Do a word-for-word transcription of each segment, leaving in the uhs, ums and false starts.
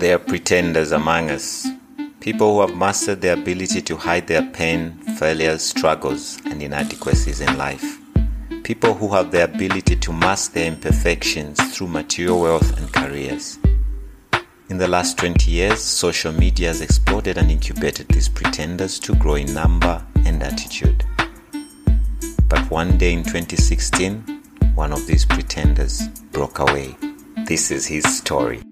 There are pretenders among us. People who have mastered the ability to hide their pain, failures, struggles, and inadequacies in life. People who have the ability to mask their imperfections through material wealth and careers. In the last twenty years, social media has exploded and incubated these pretenders to grow in number and attitude. But one day in twenty sixteen, one of these pretenders broke away. This is his story.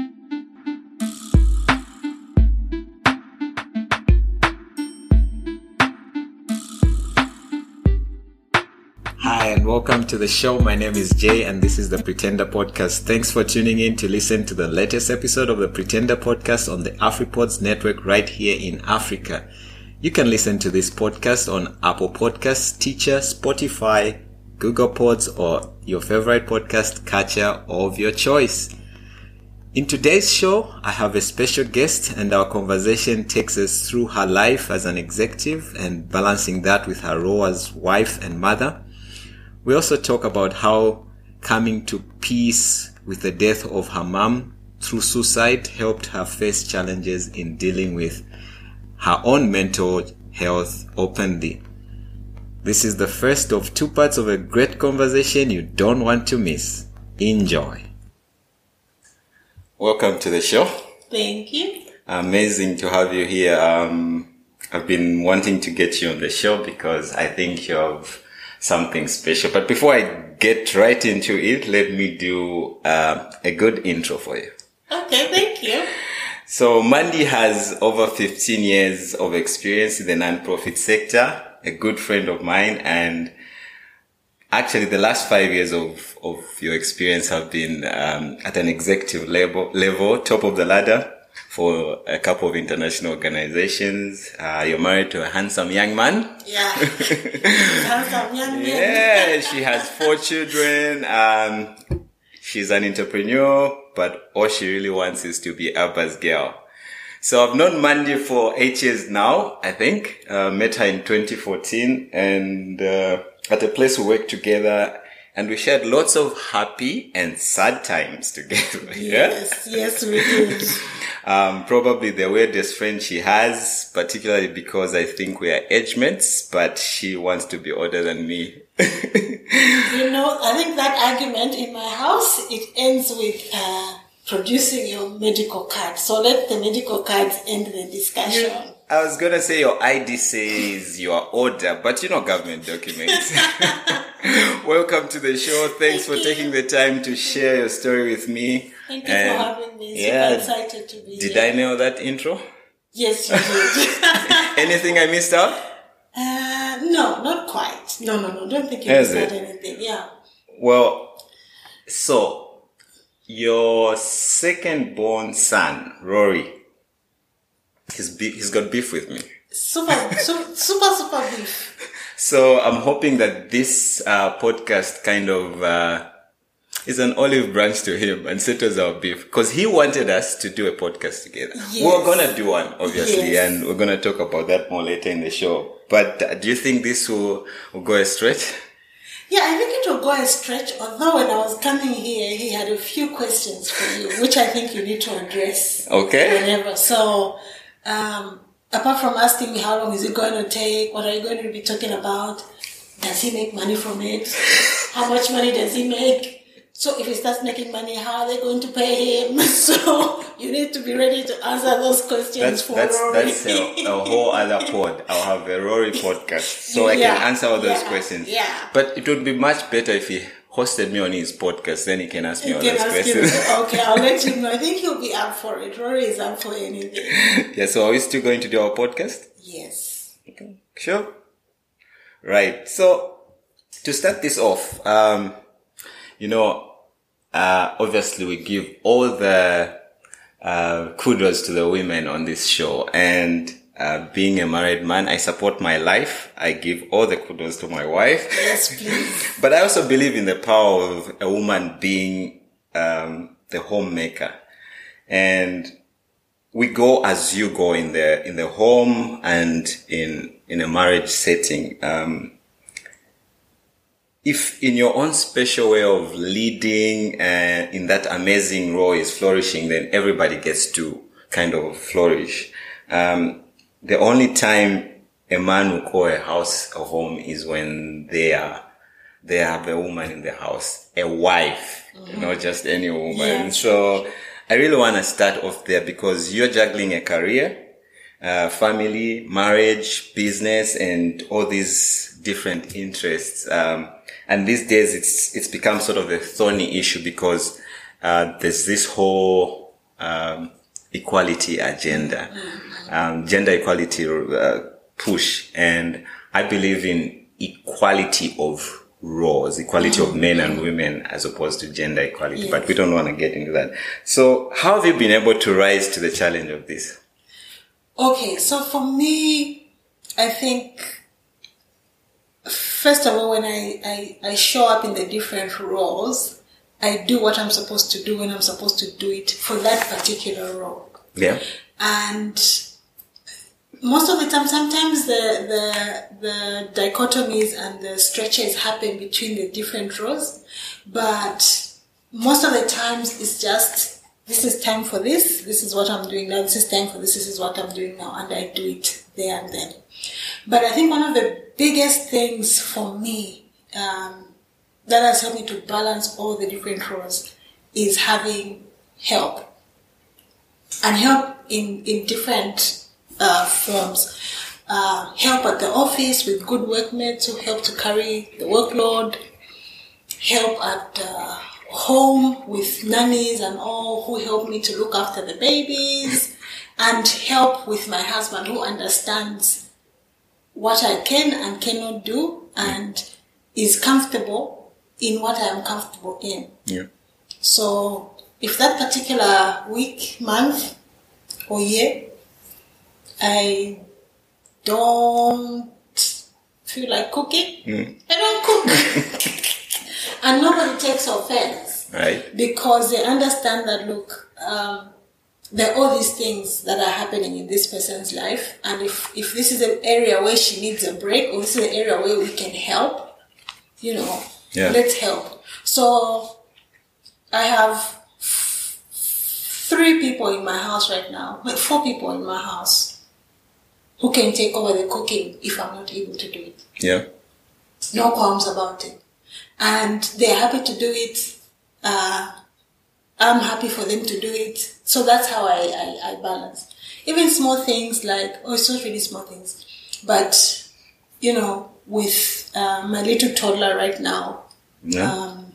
Hi and welcome to the show. My name is Jay and this is the Pretender Podcast. Thanks for tuning in to listen to the latest episode of the Pretender Podcast on the AfriPods network right here in Africa. You can listen to this podcast on Apple Podcasts, Stitcher, Spotify, Google Pods, or your favorite podcast catcher of your choice. In today's show, I have a special guest and our conversation takes us through her life as an executive and balancing that with her role as wife and mother. We also talk about how coming to peace with the death of her mom through suicide helped her face challenges in dealing with her own mental health openly. This is the first of two parts of a great conversation you don't want to miss. Enjoy. Welcome to the show. Thank you. Amazing to have you here. Um, I've been wanting to get you on the show because I think you have something special. But before I get right into it, let me do uh, a good intro for you. Okay, thank you. So Mandy has over fifteen years of experience in the non-profit sector, a good friend of mine, and actually the last five years of, of your experience have been um, at an executive level, level, top of the ladder for a couple of international organizations. Uh, you're married to a handsome young man. Yeah. Handsome young man. Yeah, she has four children. Um, she's an entrepreneur, but all she really wants is to be Abba's girl. So I've known Mandy for eight years now, I think. Uh, met her in twenty fourteen and uh, at a place we worked together. And we shared lots of happy and sad times together. Yes, yeah? yes, we did. Um, probably the weirdest friend she has, particularly because I think we are age mates, but she wants to be older than me. You know, I think that argument in my house, it ends with uh, producing your medical card. So let the medical cards end the discussion. You, I was going to say your I D says you are older, but you know government documents. Welcome to the show. Thanks Thank for you. taking the time to share your story with me. Thank you and for having me. Super yeah, excited to be did here. I nail that intro? Yes, you did. Anything I missed out? Uh, no, not quite. No, no, no. Don't think you Has missed out it? anything. Yeah. Well, so your second born son, Rory, he's, be- he's got beef with me. Super, super, super, super beef. So I'm hoping that this uh, podcast kind of uh, is an olive branch to him and settles our beef. Because he wanted us to do a podcast together. Yes. We're going to do one, obviously, Yes. and we're going to talk about that more later in the show. But uh, do you think this will, will go a stretch? Yeah, I think it will go a stretch, although when I was coming here, he had a few questions for you, which I think you need to address. Okay. Whenever. So, um, apart from asking me how long is it going to take, what are you going to be talking about, does he make money from it, how much money does he make, so if he starts making money, how are they going to pay him? So you need to be ready to answer those questions That's, for that's, Rory. that's a, a whole other pod. I'll have a Rory podcast. So I Yeah, can answer all those yeah, questions. yeah. But it would be much better if he hosted me on his podcast. Then he can ask me You all can those ask questions. him. Okay, I'll let him know. I think he'll be up for it. Rory is up for anything. Yeah, so are we still going to do our podcast? Yes. Okay. Sure. Right. So to start this off, um, you know, uh, obviously we give all the uh, kudos to the women on this show. And uh, being a married man, I support my life. I give all the kudos to my wife. Yes, please. But I also believe in the power of a woman being um, the homemaker. And we go as you go in the in the home and in in a marriage setting. Um, if in your own special way of leading uh, in that amazing role is flourishing, then everybody gets to kind of flourish. Um, the only time a man will call a house a home is when they are, they have a woman in the house, a wife, mm-hmm. not just any woman. Yeah. So I really want to start off there because you're juggling a career, uh, family, marriage, business, and all these different interests. Um, and these days it's, it's become sort of a thorny issue because, uh, there's this whole, um, equality agenda, um, gender equality, uh, push. And I believe in equality of roles, equality of men and women as opposed to gender equality, yes. But we don't want to get into that. So how have you been able to rise to the challenge of this? Okay, so for me, I think, first of all, when I, I, I show up in the different roles, I do what I'm supposed to do when I'm supposed to do it for that particular role. Yeah. And most of the time, sometimes the, the, the dichotomies and the stretches happen between the different roles, but most of the times it's just, this is time for this, this is what I'm doing now, this is time for this, this is what I'm doing now, and I do it there and then. But I think one of the biggest things for me, um, that has helped me to balance all the different roles is having help. And help in, in different uh, forms. Uh, help at the office with good workmates who help to carry the workload. Help at uh, home with nannies and all who help me to look after the babies. And help with my husband who understands what I can and cannot do and is comfortable in what I am comfortable in. Yeah. So if that particular week, month, or year, I don't feel like cooking, mm. I don't cook. And nobody takes offense. Right. Because they understand that, look, um, there are all these things that are happening in this person's life. And if, if this is an area where she needs a break, or this is an area where we can help, you know, yeah. Let's help. So I have three people in my house right now, like four people in my house who can take over the cooking if I'm not able to do it. Yeah. No qualms about it. And they're happy to do it. Uh, I'm happy for them to do it. So that's how I, I, I balance. Even small things like, oh, it's not really small things, but, you know, with uh, my little toddler right now, yeah. um,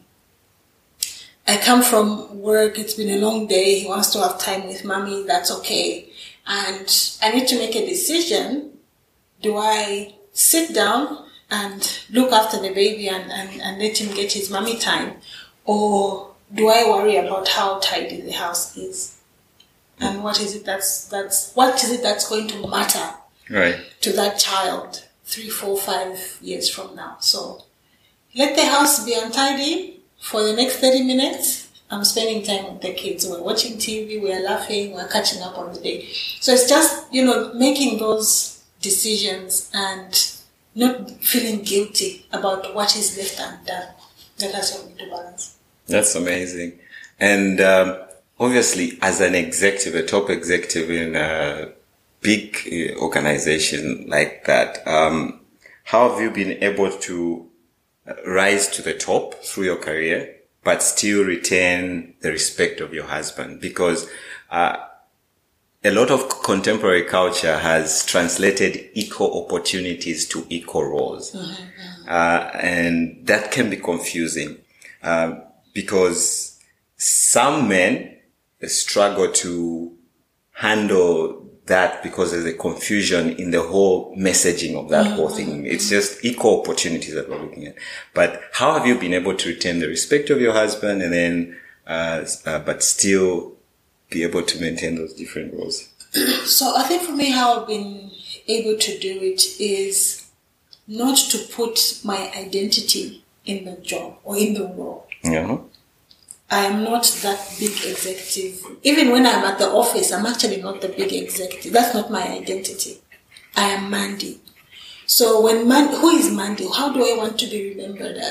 I come from work, it's been a long day, he wants to have time with mommy, that's okay. And I need to make a decision. Do I sit down and look after the baby and, and, and let him get his mommy time? Or do I worry about how tidy the house is? And what is it that's, that's, what is it that's going to matter right. to that child three, four, five years from now? So let the house be untidy for the next thirty minutes. I'm spending time with the kids. We're watching T V, we're laughing, we're catching up on the day. So it's just, you know, making those decisions and not feeling guilty about what is left undone. That has helped me to balance. That's amazing. And um, obviously, as an executive, a top executive in a big organization like that, um, how have you been able to rise to the top through your career, but still retain the respect of your husband? Because uh, a lot of contemporary culture has translated equal opportunities to equal roles. Mm-hmm. Uh, and that can be confusing uh, because some men struggle to handle that because there's a confusion in the whole messaging of that mm-hmm. whole thing. It's just equal opportunities that we're looking at. But how have you been able to retain the respect of your husband and then, uh, uh but still be able to maintain those different roles? So I think for me, how I've been able to do it is not to put my identity in the job or in the role. Yeah. I am not that big executive. Even when I'm at the office, I'm actually not the big executive. That's not my identity. I am Mandy. So when Man, who is Mandy? How do I want to be remembered as?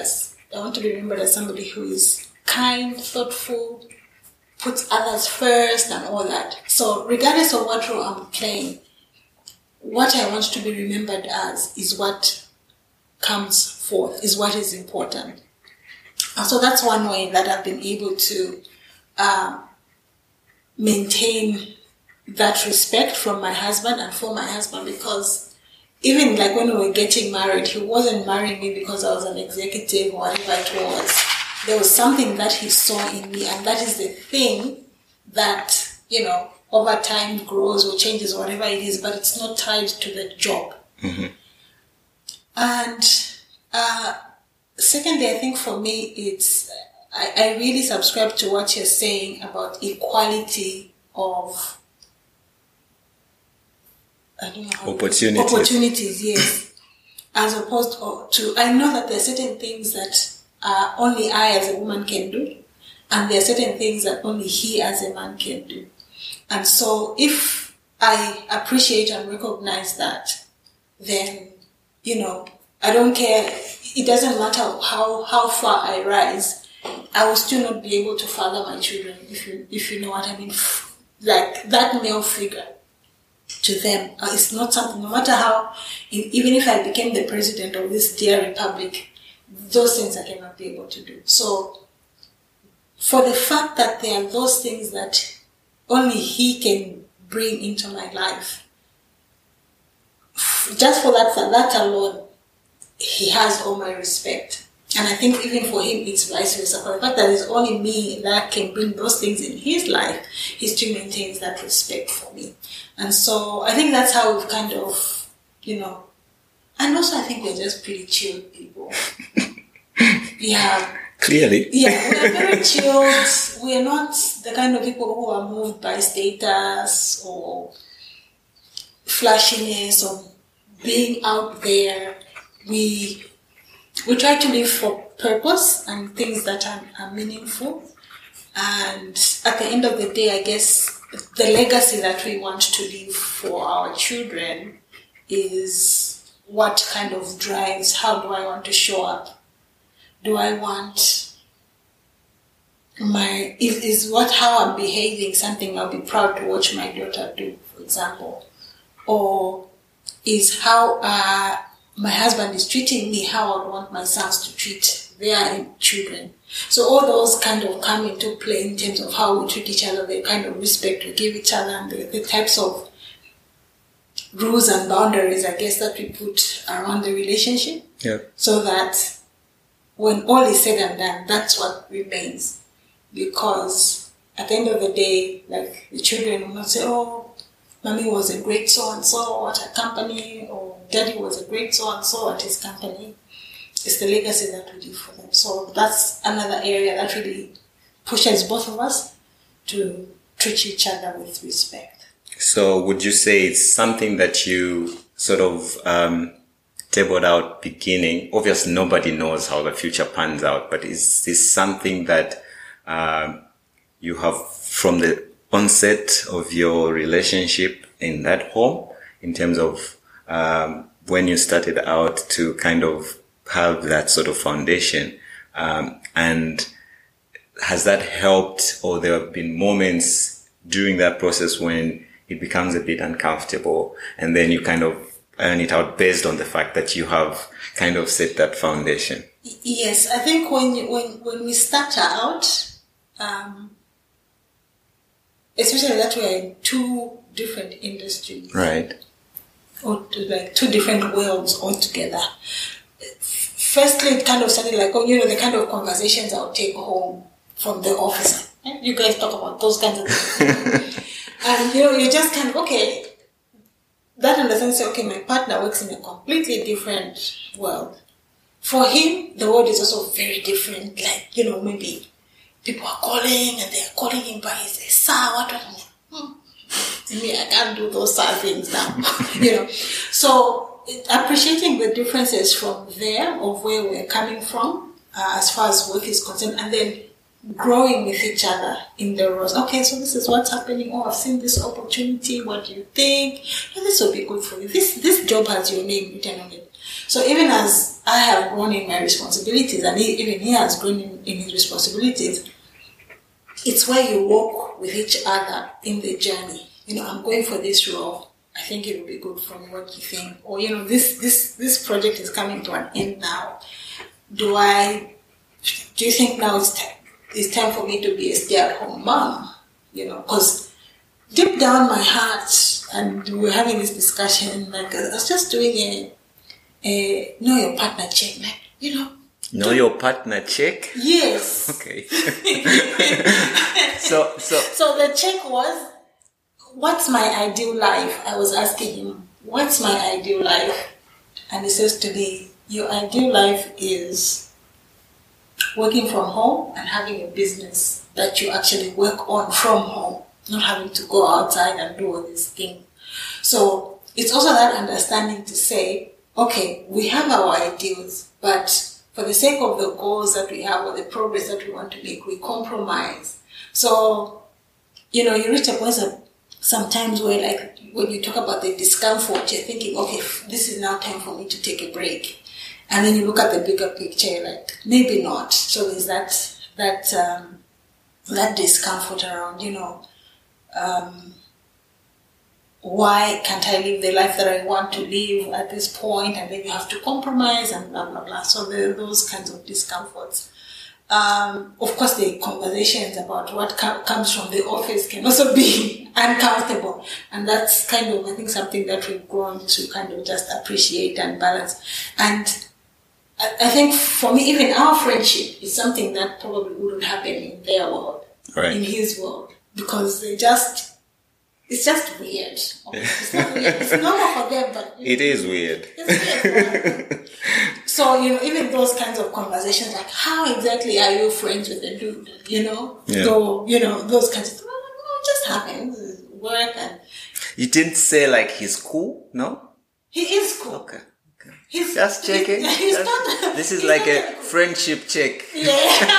I want to be remembered as somebody who is kind, thoughtful, puts others first and all that. So regardless of what role I'm playing, what I want to be remembered as is what comes forth, is what is important. And so that's one way that I've been able to uh, maintain that respect from my husband and for my husband, because even like when we were getting married, he wasn't marrying me because I was an executive or whatever it was. There was something that he saw in me, and that is the thing that, you know, over time grows or changes or whatever it is, but it's not tied to the job. Mm-hmm. And uh, secondly, I think for me, it's I, I really subscribe to what you're saying about equality of I don't know how opportunities. Opportunities, yes. As opposed to, I know that there are certain things that uh, only I as a woman can do, and there are certain things that only he as a man can do. And so if I appreciate and recognize that, then, you know, I don't care. It doesn't matter how, how far I rise. I will still not be able to father my children, if you, if you know what I mean. Like that male figure to them uh, it's not something, no matter how, even if I became the president of this dear republic, those things I cannot be able to do. So for the fact that there are those things that only he can bring into my life, just for that, for that alone, he has all my respect. And I think even for him, it's vice versa. For the fact that it's only me that can bring those things in his life, he still maintains that respect for me. And so I think that's how we've kind of, you know, and also I think we're just pretty chilled people. Yeah. Clearly. Yeah, we are very chilled. We are not the kind of people who are moved by status or flashiness or being out there. We we try to live for purpose and things that are, are meaningful. And at the end of the day, I guess the legacy that we want to leave for our children is what kind of drives, how do I want to show up? Do I want my, is, is what, how I'm behaving something I'll be proud to watch my daughter do, for example? Or is how uh, my husband is treating me, how I would want my sons to treat their children. So all those kind of come into play in terms of how we treat each other, the kind of respect we give each other, and the, the types of rules and boundaries, I guess, that we put around the relationship. Yeah. So that when all is said and done, that's what remains. Because at the end of the day, like, the children will not say, oh, mommy was a great so-and-so at her company, or daddy was a great so-and-so at his company. It's the legacy that we leave for them. So that's another area that really pushes both of us to treat each other with respect. So would you say it's something that you sort of um, tabled out beginning? Obviously, nobody knows how the future pans out, but is this something that um, you have from the onset of your relationship in that home, in terms of um, when you started out to kind of have that sort of foundation? Um, and has that helped, or there have been moments during that process when it becomes a bit uncomfortable and then you kind of earn it out based on the fact that you have kind of set that foundation? Yes, I think when you, when when we start out, um, especially that we're in two different industries, right, or like two different worlds altogether. Firstly, it kind of started like, oh, you know, the kind of conversations I'll take home from the office. You guys talk about those kinds of things. And, you know, you just kind of, okay, that understands, say, okay, my partner works in a completely different world. For him, the world is also very different. Like, you know, maybe people are calling and they're calling him by his sir, what, what, hmm. Me, I can't do those sir things now, you know. So, appreciating the differences from there of where we're coming from uh, as far as work is concerned, and then growing with each other in the roles. Okay, so this is what's happening. Oh, I've seen this opportunity. What do you think? Oh, this will be good for you. This this job has your name written on it. So even as I have grown in my responsibilities, and he, even he has grown in, in his responsibilities, it's where you walk with each other in the journey. You know, I'm going for this role. I think it will be good from what you think. Or, you know, this this this project is coming to an end now. Do I, do you think now it's, t- it's time for me to be a stay-at-home mom? You know, because deep down my heart, and we were having this discussion, like I was just doing a, a know your partner check, like, you know. Know to, your partner check? Yes. Okay. so, so. So the check was, what's my ideal life? I was asking him, what's my ideal life? And he says to me, your ideal life is working from home and having a business that you actually work on from home, not having to go outside and do all these things. So it's also that understanding to say, okay, we have our ideals, but for the sake of the goals that we have or the progress that we want to make, we compromise. So, you know, you reach a point of sometimes where, like, when you talk about the discomfort, you're thinking, okay, this is now time for me to take a break. And then you look at the bigger picture, you're like, maybe not. So there's that, that, um, that discomfort around, you know, um, why can't I live the life that I want to live at this point? And then you have to compromise and blah, blah, blah. So there are those kinds of discomforts. Um, of course, the conversations about what com- comes from the office can also be uncomfortable. And that's kind of, I think, something that we've grown to kind of just appreciate and balance. And I, I think for me, even our friendship is something that probably wouldn't happen in their world, right. in his world, because they just, it's just weird. It's not weird. It's normal for them, but it is weird. It's weird. Right? So, you know, even those kinds of conversations, like, how exactly are you friends with a dude? You know, yeah. so, you know, those kinds of things. Well, it just happens. Work and. You didn't say like he's cool, no? He is cool. Okay. okay. He's, just checking. He's, he's just, not, this is he's like a not, friendship check. Yeah.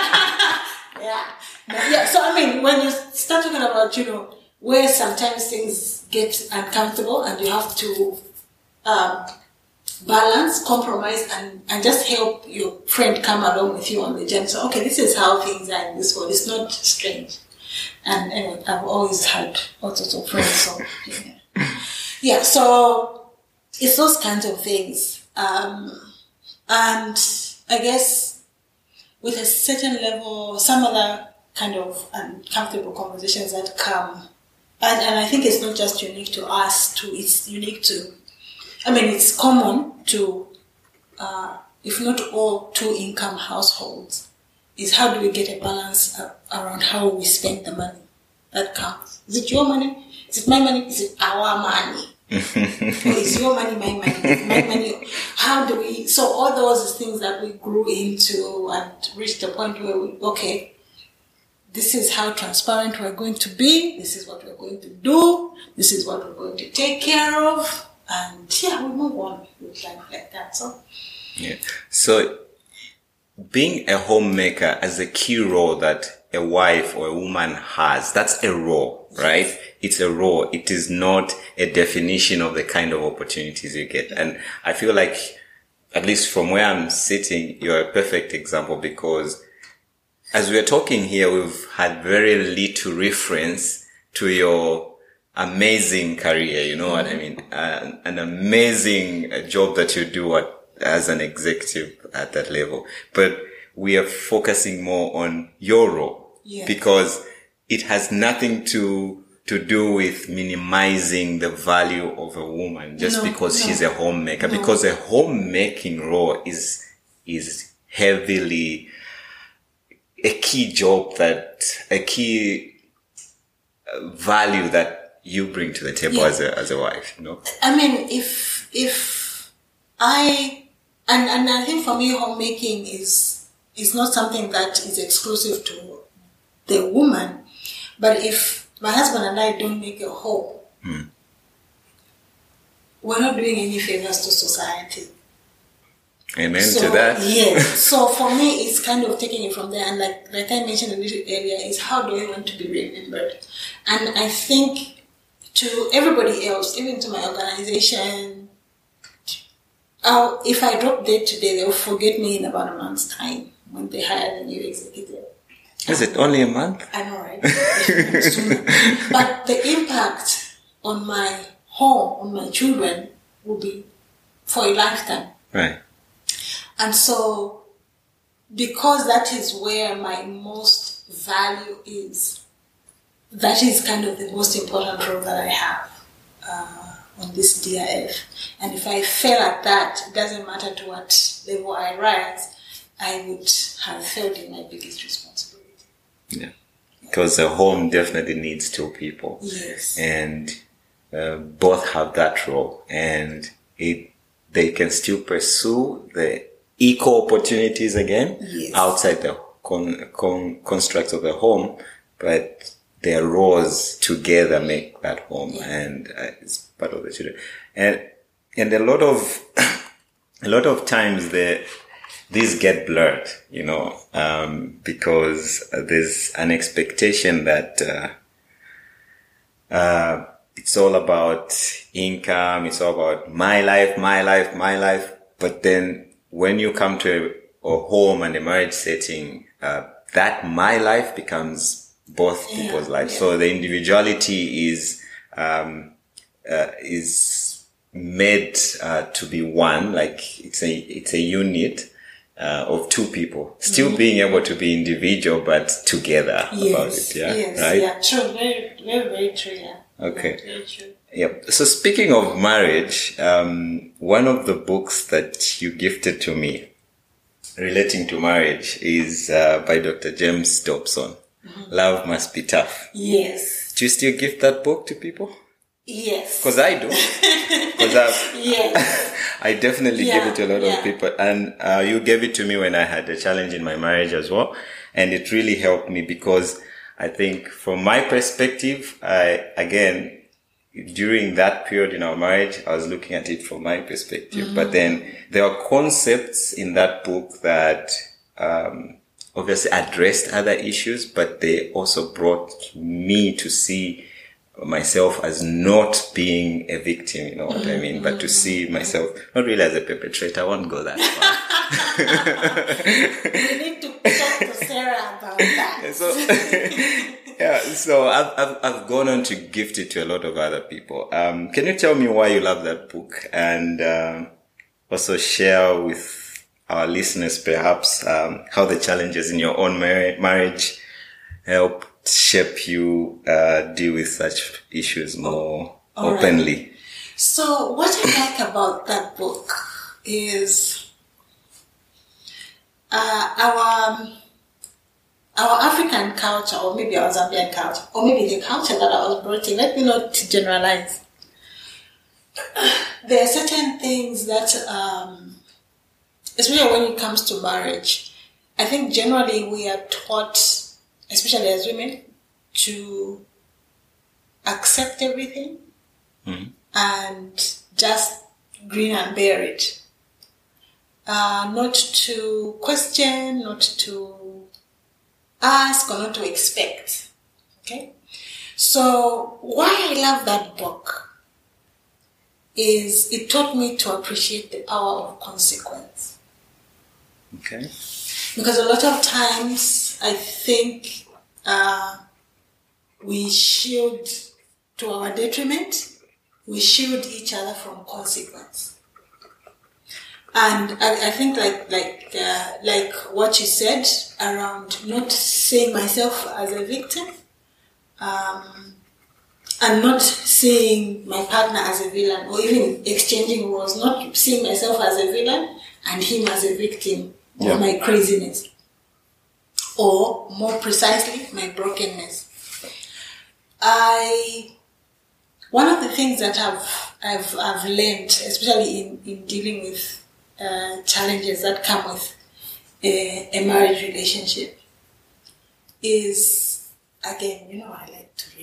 yeah. Yeah. So I mean, when you start talking about, you know, where sometimes things get uncomfortable and you have to um, balance, compromise, and, and just help your friend come along with you on the journey. So, okay, this is how things are in this world. It's not strange. And anyway, I've always had all sorts of friends. So, yeah. yeah, so it's those kinds of things. Um, and I guess with a certain level, some other kind of uncomfortable conversations that come. And, and I think it's not just unique to us, too. It's unique to, I mean, it's common to, uh, if not all, two-income households, is how do we get a balance uh, around how we spend the money that counts. Is it your money? Is it my money? Is it our money? Or is your money my money? Is my money? How do we, so all those things that we grew into and reached a point where we, okay, this is how transparent we're going to be. This is what we're going to do. This is what we're going to take care of. And yeah, we move on with life like that. So, yeah. So, being a homemaker as a key role that a wife or a woman has, that's a role, right? It's a role. It is not a definition of the kind of opportunities you get. And I feel like, at least from where I'm sitting, you're a perfect example because as we're talking here, we've had very little reference to your amazing career. You know mm-hmm. what I mean? Uh, an amazing job that you do at, as an executive at that level. But we are focusing more on your role yeah. because it has nothing to to do with minimizing the value of a woman just no, because no. she's a homemaker. No. Because a homemaking role is is heavily a key job that, a key value that you bring to the table yeah. as a, as a wife, you know? I mean, if, if I, and, and I think for me, homemaking is, is not something that is exclusive to the woman, but if my husband and I don't make a home, hmm. we're not doing any favors to society. Amen so, to that. Yes. So for me, it's kind of taking it from there. And like, like I mentioned a little earlier, is how do I want to be remembered? And I think to everybody else, even to my organization, uh, if I drop dead today, they'll forget me in about a month's time when they hire the new executive. Is it only a month? I know, right? But the impact on my home, on my children, will be for a lifetime. Right. And so, because that is where my most value is, that is kind of the most important role that I have uh, on this D I F. And if I fail at that, it doesn't matter to what level I rise, I would have failed in my biggest responsibility. Yeah, because the home definitely needs two people. Yes. And uh, both have that role, and it they can still pursue the equal opportunities again yes. outside the con, con, construct of the home, but their roles together make that home, yeah. and uh, it's part of the children. And and a lot of a lot of times the these get blurred, you know, um, because there's an expectation that uh, uh, it's all about income, it's all about my life, my life, my life. But then when you come to a, a home and a marriage setting, uh, that my life becomes both yeah, people's lives. Yeah. So the individuality is um, uh, is made uh, to be one, like it's a it's a unit. Uh, of two people still mm-hmm. being able to be individual but together yes, about it, yeah, yes, right? Yeah, true, very, very, very true, yeah. Okay. Yeah, very true. Yep. So speaking of marriage, um, one of the books that you gifted to me relating to marriage is uh, by Doctor James Dobson. Mm-hmm. Love Must Be Tough. Yes. Do you still gift that book to people? Yes. Because I do. Because I've yes. I definitely yeah, gave it to a lot yeah. of people. And uh, you gave it to me when I had a challenge in my marriage as well. And it really helped me because I think from my perspective, I, again, during that period in our marriage, I was looking at it from my perspective. Mm-hmm. But then there are concepts in that book that um, obviously addressed other issues, but they also brought me to see myself as not being a victim, you know what mm-hmm. I mean? But to see myself, not really as a perpetrator, I won't go that far. We need to talk to Sarah about that. So, yeah, so I've, I've, I've gone on to gift it to a lot of other people. Um, can you tell me why you love that book? And um, also share with our listeners perhaps um, how the challenges in your own mar- marriage help shape you uh, deal with such issues more oh, openly. Right. So what I like about that book is uh, our our African culture, or maybe our Zambian culture, or maybe the culture that I was brought in. Let me not generalize. There are certain things that, um, especially when it comes to marriage, I think generally we are taught, especially as women, to accept everything mm-hmm. and just grin and bear it. Uh, not to question, not to ask, or not to expect. Okay? So, why I love that book is it taught me to appreciate the power of consequence. Okay. Because a lot of times I think uh, we shield, to our detriment, we shield each other from consequence. And I, I think like like uh, like what you said around not seeing myself as a victim, um, and not seeing my partner as a villain, or even exchanging roles, not seeing myself as a villain and him as a victim of yeah. my craziness, or more precisely, my brokenness. I one of the things that I've I've I've learned, especially in, in dealing with uh, challenges that come with a, a marriage relationship, is, again, you know, I like to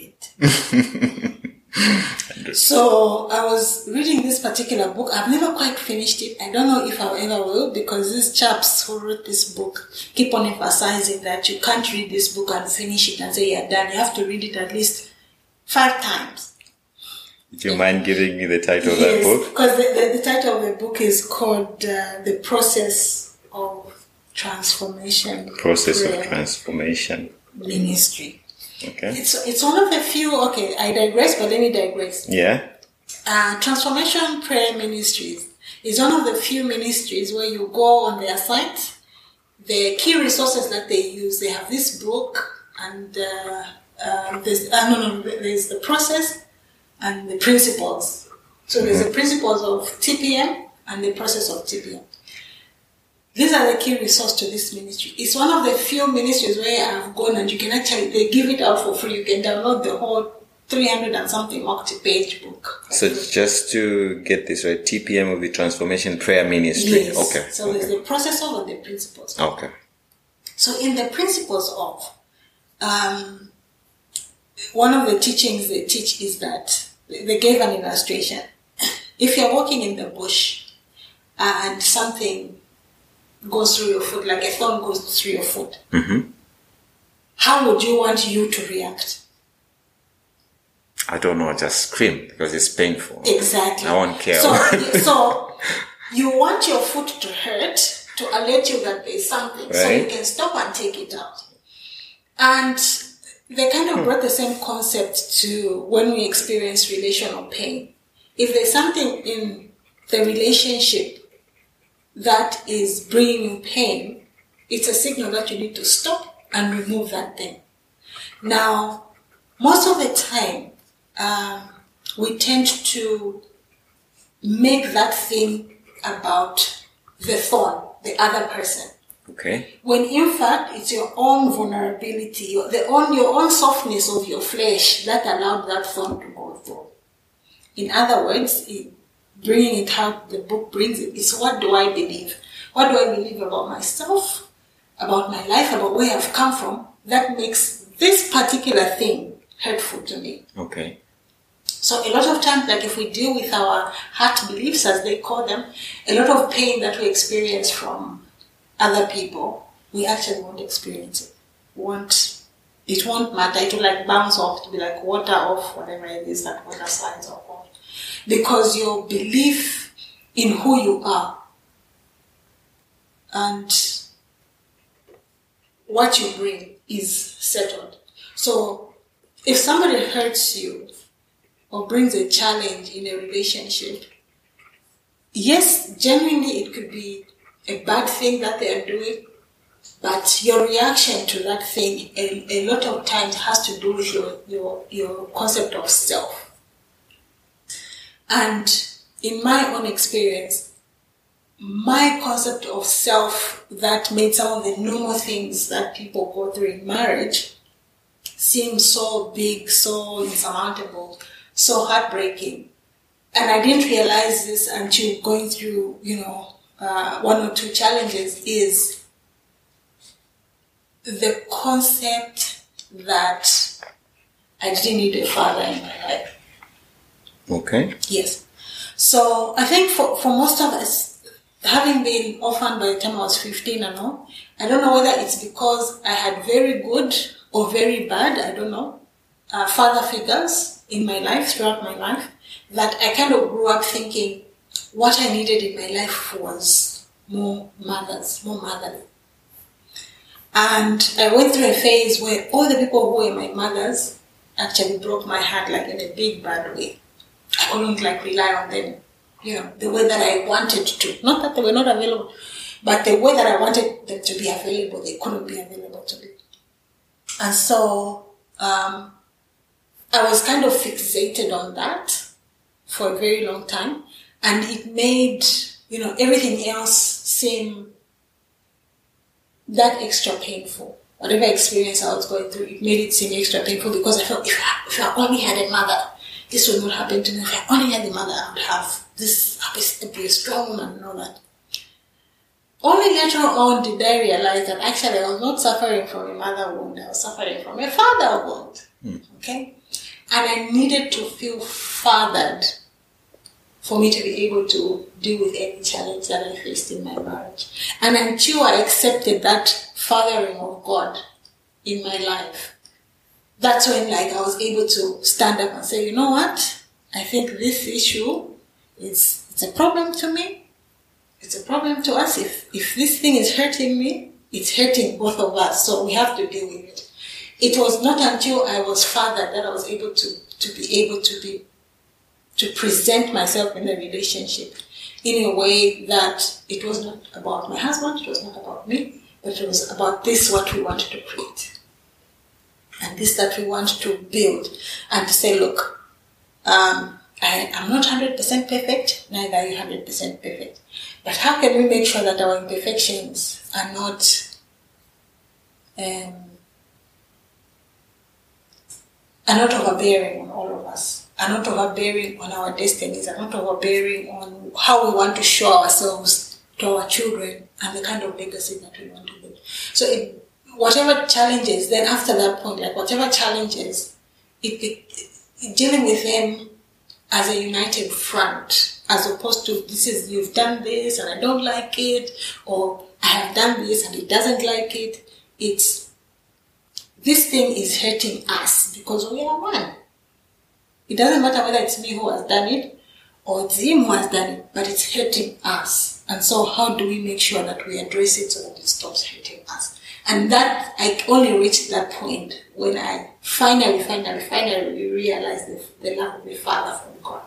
read. So I was reading this particular book. I've never quite finished it. I don't know if I ever will, because these chaps who wrote this book keep on emphasizing that you can't read this book and finish it and say you're done. You have to read it at least five times. Do you mind giving me the title of yes, that book? Because the, the, the title of the book is called uh, The Process of Transformation. Process of Transformation. Ministry. Okay. It's it's one of the few, okay, I digress, but let me digress. Yeah. Uh, Transformation Prayer Ministries is one of the few ministries where you go on their site. The key resources that they use, they have this book, and uh, uh, there's, uh, no, no, there's the process and the principles. So there's the principles of T P M and the process of T P M. These are the key resource to this ministry. It's one of the few ministries where I've gone and you can actually, they give it out for free. You can download the whole three hundred and something multi-page book. So just to get this right, T P M will be Transformation Prayer Ministry. Yes. Okay. So okay. there's the process of and the principles of. Okay. So in the principles of, um, one of the teachings they teach is that they gave an illustration. If you're walking in the bush and something goes through your foot, like a thorn goes through your foot, Mm-hmm. how would you want you to react? I don't know, just scream because it's painful. Exactly. I won't care. So, so you want your foot to hurt to alert you that there's something, Right. so you can stop and take it out. And they kind of brought the same concept to when we experience relational pain. If there's something in the relationship that is bringing you pain, it's a signal that you need to stop and remove that thing. Now, most of the time, um, we tend to make that thing about the thorn, the other person. Okay. When in fact, it's your own vulnerability, your, the own, your own softness of your flesh that allowed that thorn to go through. In other words, it, bringing it out, the book brings it, it's what do I believe? What do I believe about myself, about my life, about where I've come from, that makes this particular thing hurtful to me. Okay. So a lot of times, like if we deal with our heart beliefs, as they call them, a lot of pain that we experience from other people, we actually won't experience it. Won't, it won't matter. It will like bounce off, to be like water off, whatever it is that water slides off. Because your belief in who you are and what you bring is settled. So if somebody hurts you or brings a challenge in a relationship, yes, genuinely it could be a bad thing that they are doing, but your reaction to that thing a, a lot of times has to do with your, your, your concept of self. And in my own experience, my concept of self that made some of the normal things that people go through in marriage seem so big, so insurmountable, so heartbreaking. And I didn't realize this until going through, you know, uh, one or two challenges, is the concept that I didn't need a father in my life. Okay. Yes. So I think for, for most of us, having been orphaned by the time I was fifteen and all, I don't know whether it's because I had very good or very bad, I don't know, uh, father figures in my life, throughout my life, that I kind of grew up thinking what I needed in my life was more mothers, more motherly. And I went through a phase where all the people who were my mothers actually broke my heart, like in a big bad way. I couldn't like rely on them, you know, the way that I wanted to. Not that they were not available, but the way that I wanted them to be available, they couldn't be available to me. And so um, I was kind of fixated on that for a very long time. And it made, you know, everything else seem that extra painful. Whatever experience I was going through, it made it seem extra painful because I felt if I, if I only had a mother, this would not happen to me. If I only had a mother, I would have this, I would be a strong woman and all that. Only later on did I realize that actually I was not suffering from a mother wound, I was suffering from a father wound. Mm. Okay? And I needed to feel fathered for me to be able to deal with any challenge that I faced in my marriage. And until I accepted that fathering of God in my life, that's when like I was able to stand up and say, you know what? I think this issue is it's a problem to me. It's a problem to us. If if this thing is hurting me, it's hurting both of us. So we have to deal with it. It was not until I was fathered that I was able to, to be able to be to present myself in a relationship in a way that it was not about my husband, it was not about me, but it was about this what we wanted to create. And this that we want to build. And to say, look, um, I am not one hundred percent perfect, neither are you one hundred percent perfect. But how can we make sure that our imperfections are not um, are not overbearing on all of us, are not overbearing on our destinies, are not overbearing on how we want to show ourselves to our children and the kind of legacy that we want to build. So it, whatever challenges, then after that point, like whatever challenges, it, it, it, dealing with them as a united front, as opposed to this is, you've done this and I don't like it, or I have done this and it doesn't like it. It's, this thing is hurting us because we are one. It doesn't matter whether it's me who has done it or it's him who has done it, but it's hurting us. And so how do we make sure that we address it so that it stops hurting us? And that, I only reached that point when I finally, finally, finally realized the, the love of the Father from God.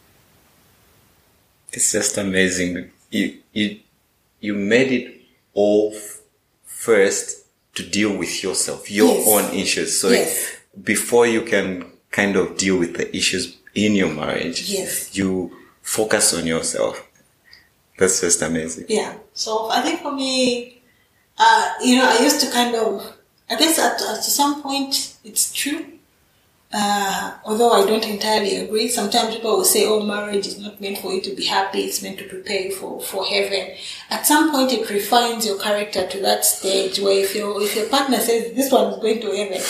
It's just amazing. You you you made it all f- first to deal with yourself, your yes. own issues. So yes. before you can kind of deal with the issues in your marriage, yes. you focus on yourself. That's just amazing. Yeah. So I think for me, uh, you know, I used to kind of, I guess at, at some point it's true. Uh, although I don't entirely agree. Sometimes people will say, oh, marriage is not meant for you to be happy, it's meant to prepare you for, for heaven. At some point it refines your character to that stage where if your, if your partner says, this one is going to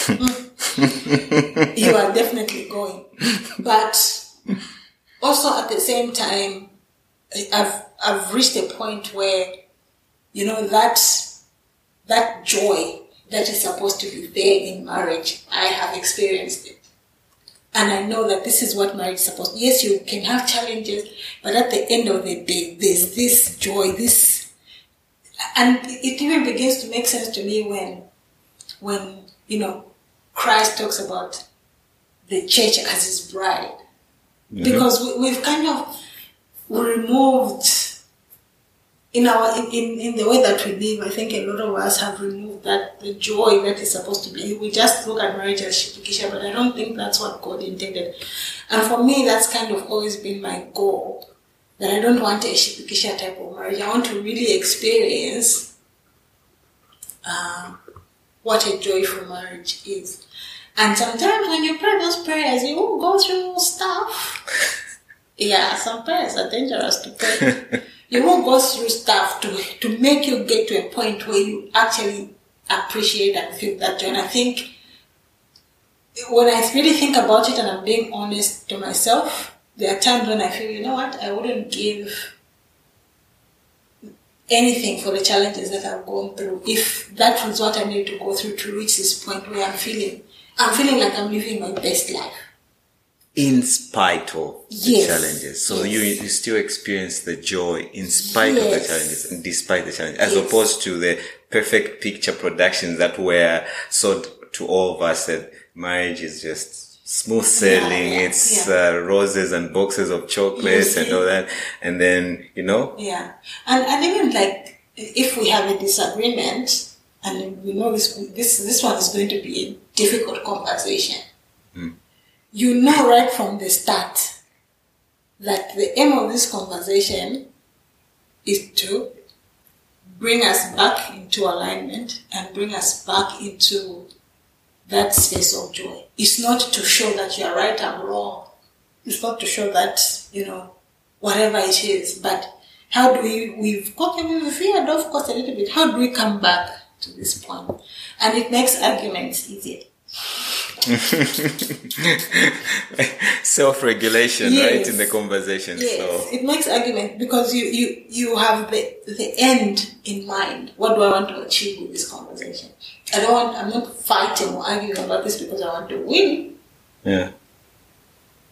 heaven, you are definitely going. But also at the same time, I've, I've reached a point where, you know, that, that joy that is supposed to be there in marriage, I have experienced it. And I know that this is what marriage is supposed to be. Yes, you can have challenges, but at the end of the day, there's this joy, this... And it even begins to make sense to me when, when you know, Christ talks about the church as his bride. Mm-hmm. Because we, we've kind of removed... In our in, in, in the way that we live, I think a lot of us have removed that the joy that is supposed to be. We just look at marriage as shipikisha, but I don't think that's what God intended. And for me, that's kind of always been my goal. That I don't want a shipikisha type of marriage. I want to really experience uh, what a joyful marriage is. And sometimes when you pray those prayers, you will go through stuff. Yeah, some prayers are dangerous to pray. You won't go through stuff to to make you get to a point where you actually appreciate and feel that joy. And I think when I really think about it and I'm being honest to myself, there are times when I feel, you know what, I wouldn't give anything for the challenges that I've gone through if that was what I needed to go through to reach this point where I'm feeling, I'm feeling like I'm living my best life. In spite of the yes. challenges. So yes. you you still experience the joy in spite yes. of the challenges and despite the challenges, as yes. opposed to the perfect picture productions that were sold to all of us that marriage is just smooth sailing, yeah, yeah, it's yeah. Uh, roses and boxes of chocolates and all that. And then, you know. Yeah. And, and even like, if we have a disagreement, and we know this, this, this one is going to be a difficult conversation. Mm. You know right from the start that the aim of this conversation is to bring us back into alignment and bring us back into that space of joy. It's not to show that you're right, I'm wrong. It's not to show that, you know, whatever it is. But how do we, we've, okay, we've veered off course a little bit. How do we come back to this point? And it makes arguments easier. Self-regulation, yes. right, in the conversation. Yes, so. It makes argument because you, you, you have the, the end in mind. What do I want to achieve with this conversation? I don't want, I'm not fighting or arguing about this because I want to win. Yeah.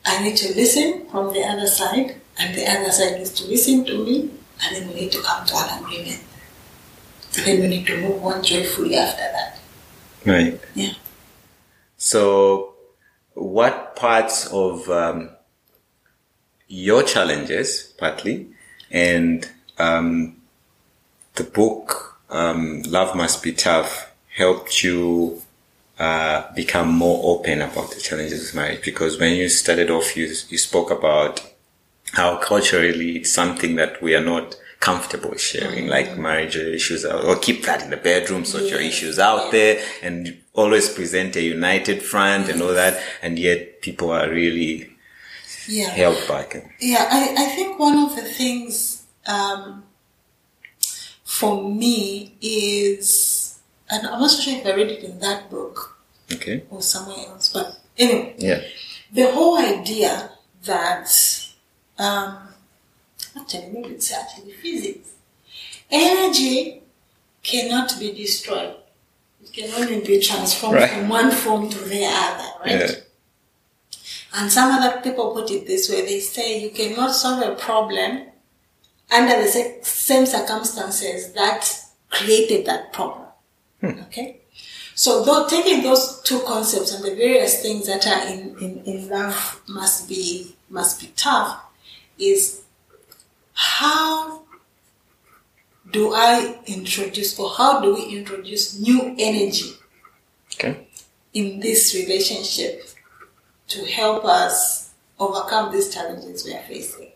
I need to listen from the other side, and the other side needs to listen to me, and then we need to come to an agreement. And then we need to move on joyfully after that. Right. Yeah. So, what parts of um, your challenges, partly, and um, the book um, Love Must Be Tough helped you uh, become more open about the challenges of marriage? Because when you started off, you you spoke about how culturally it's something that we are not comfortable sharing, mm-hmm. like marriage issues, or keep that in the bedroom, sort yes. your issues out yes. there, and always present a united front yes. and all that, and yet people are really yeah. held back. Yeah, I, I think one of the things um, for me is, and I'm not so sure if I read it in that book okay. or somewhere else, but anyway, yeah. the whole idea that um, actually, maybe it's actually physics. Energy cannot be destroyed. It can only be transformed right. from one form to the other, right? Yeah. And some other people put it this way. They say you cannot solve a problem under the same circumstances that created that problem. Hmm. Okay? So though taking those two concepts and the various things that are in, in, in love must be must be tough is how do I introduce, or how do we introduce new energy okay. in this relationship to help us overcome these challenges we are facing?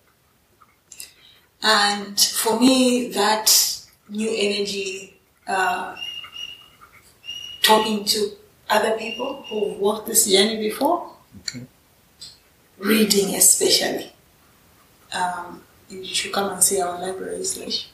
And for me, that new energy, uh, talking to other people who've walked this journey before, okay. reading especially. Um, You should come and see our library slash.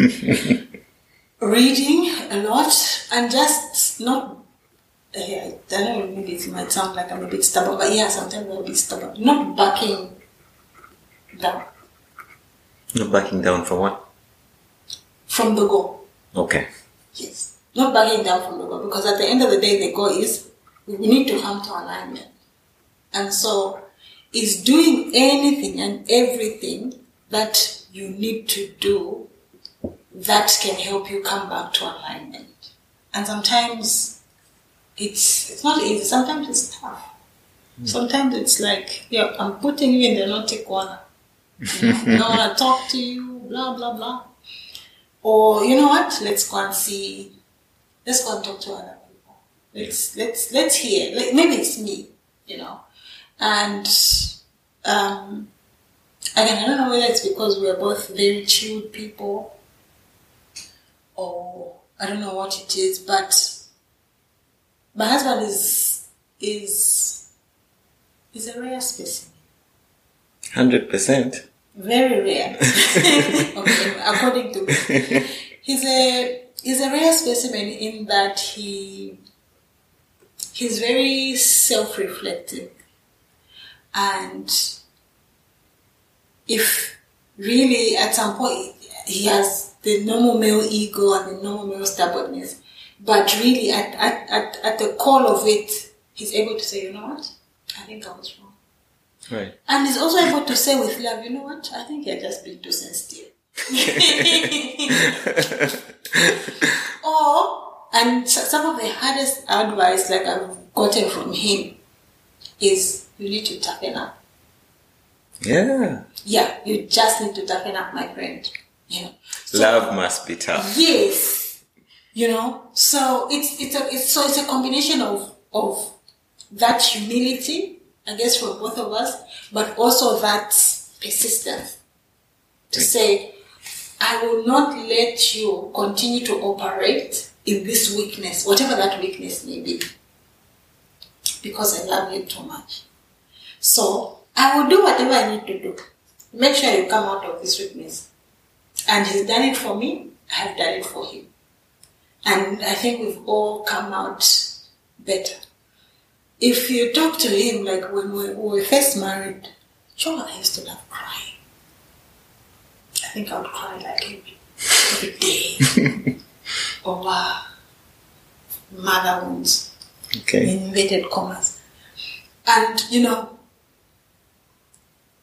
Reading a lot and just not, uh, I don't know, maybe it might sound like I'm a bit stubborn, but yeah, sometimes I'm a bit stubborn. Not backing down. Not backing down from what? From the goal. Okay. Yes. Not backing down from the goal, because at the end of the day, the goal is we need to come to alignment. And so, it's doing anything and everything that you need to do that can help you come back to alignment. And sometimes it's it's not easy. Sometimes it's tough. Mm. Sometimes it's like, yeah, I'm putting you in the naughty corner. You know, I don't want to talk to you, blah, blah, blah. Or, you know what? Let's go and see, let's go and talk to other people. Let's, let's, let's hear. Like, maybe it's me, you know. And, um, again, I don't know whether it's because we're both very chilled people or I don't know what it is, but my husband is is is a rare specimen. Hundred percent. Very rare. Okay, according to me, he's a he's a rare specimen in that he he's very self-reflective, and if really at some point he has the normal male ego and the normal male stubbornness, but really at, at, at, at the core of it, he's able to say, you know what, I think I was wrong. Right. And he's also able to say with love, you know what, I think you're just being too sensitive. Or, and some of the hardest advice like I've gotten from him is you need to toughen up. Yeah. Yeah, you just need to toughen up, my friend. You know, so, love must be tough. Yes, you know. So it's it's a it's so it's a combination of of that humility, I guess, for both of us, but also that persistence to right. say, I will not let you continue to operate in this weakness, whatever that weakness may be, because I love you too much. So I will do whatever I need to do. Make sure you come out of this weakness. And he's done it for me, I have done it for him. And I think we've all come out better. If you talk to him, like when we were first married, sure, I used to love crying. I think I would cry like every, every day over mother wounds, okay. in inverted commas. And, you know,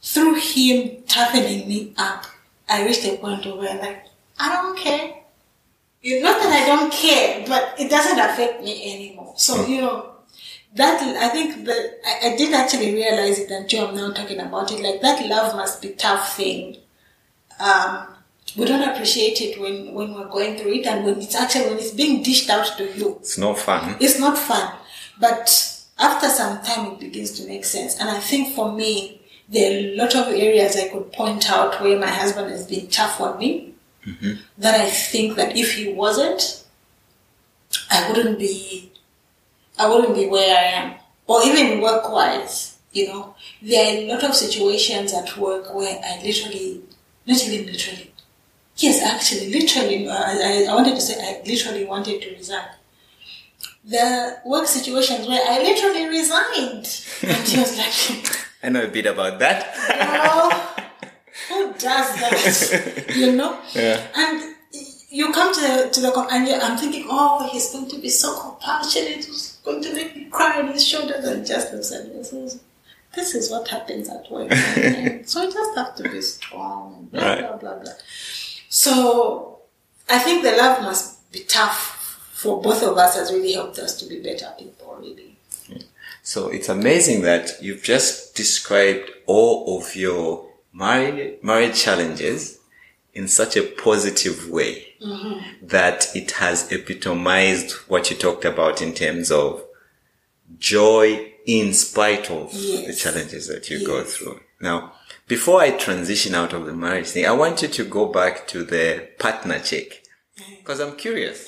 through him toughening me up, I reached a point where like, I don't care. It's not that I don't care, but it doesn't affect me anymore. So, you know, that, I think that I, I did actually realize it until I'm now talking about it. Like, that love must be tough thing. Um, we don't appreciate it when, when we're going through it, and when it's actually, when it's being dished out to you. It's not fun. It's not fun. But after some time, it begins to make sense. And I think for me, there are a lot of areas I could point out where my husband has been tough on me. Mm-hmm. That I think that if he wasn't, I wouldn't be, I wouldn't be where I am. Or even work-wise, you know. There are a lot of situations at work where I literally, not even literally, yes, actually, literally, I, I wanted to say I literally wanted to resign. The work situations where I literally resigned. And he was like, I know a bit about that. You know, who does that? You know? Yeah. And you come to the, to the, and I'm thinking, oh, he's going to be so compassionate, he's going to make me cry on his shoulders, and just looks at me and says, this is what happens at work. So you just have to be strong, blah, right. blah, blah, blah. So I think the love must be tough for both of us, has really helped us to be better people, really. So it's amazing that you've just described all of your marriage, marriage challenges in such a positive way, mm-hmm. that it has epitomized what you talked about in terms of joy in spite of yes. the challenges that you yes. go through. Now, before I transition out of the marriage thing, I want you to go back to the partner check. Because I'm curious.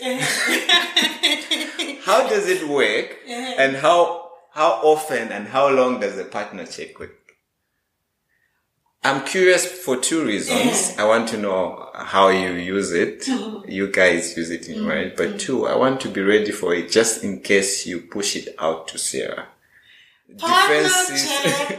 How does it work? And how how often and how long does the partner check work? I'm curious for two reasons. I want to know how you use it. You guys use it in marriage. But two, I want to be ready for it just in case you push it out to Sarah. Partner check.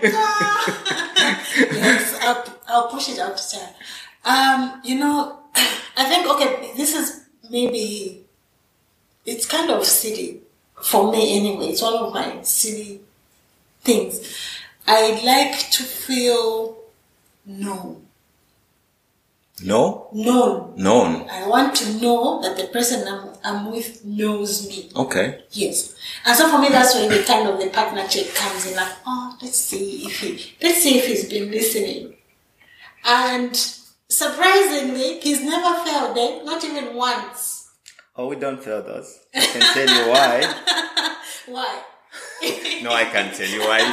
Yes, I'll, I'll push it out to Sarah. Um, you know, I think, okay, this is maybe, it's kind of silly for me anyway. It's one of my silly things. I like to feel known. No? Known. Known. I want to know that the person I'm, I'm with knows me. Okay. Yes. And so for me, that's when the kind of the partner check comes in, like, oh, let's see if he, let's see if he's been listening. And surprisingly, he's never failed them, not even once. Oh, we don't fail those. I can tell you why. Why? No, I can't tell you why.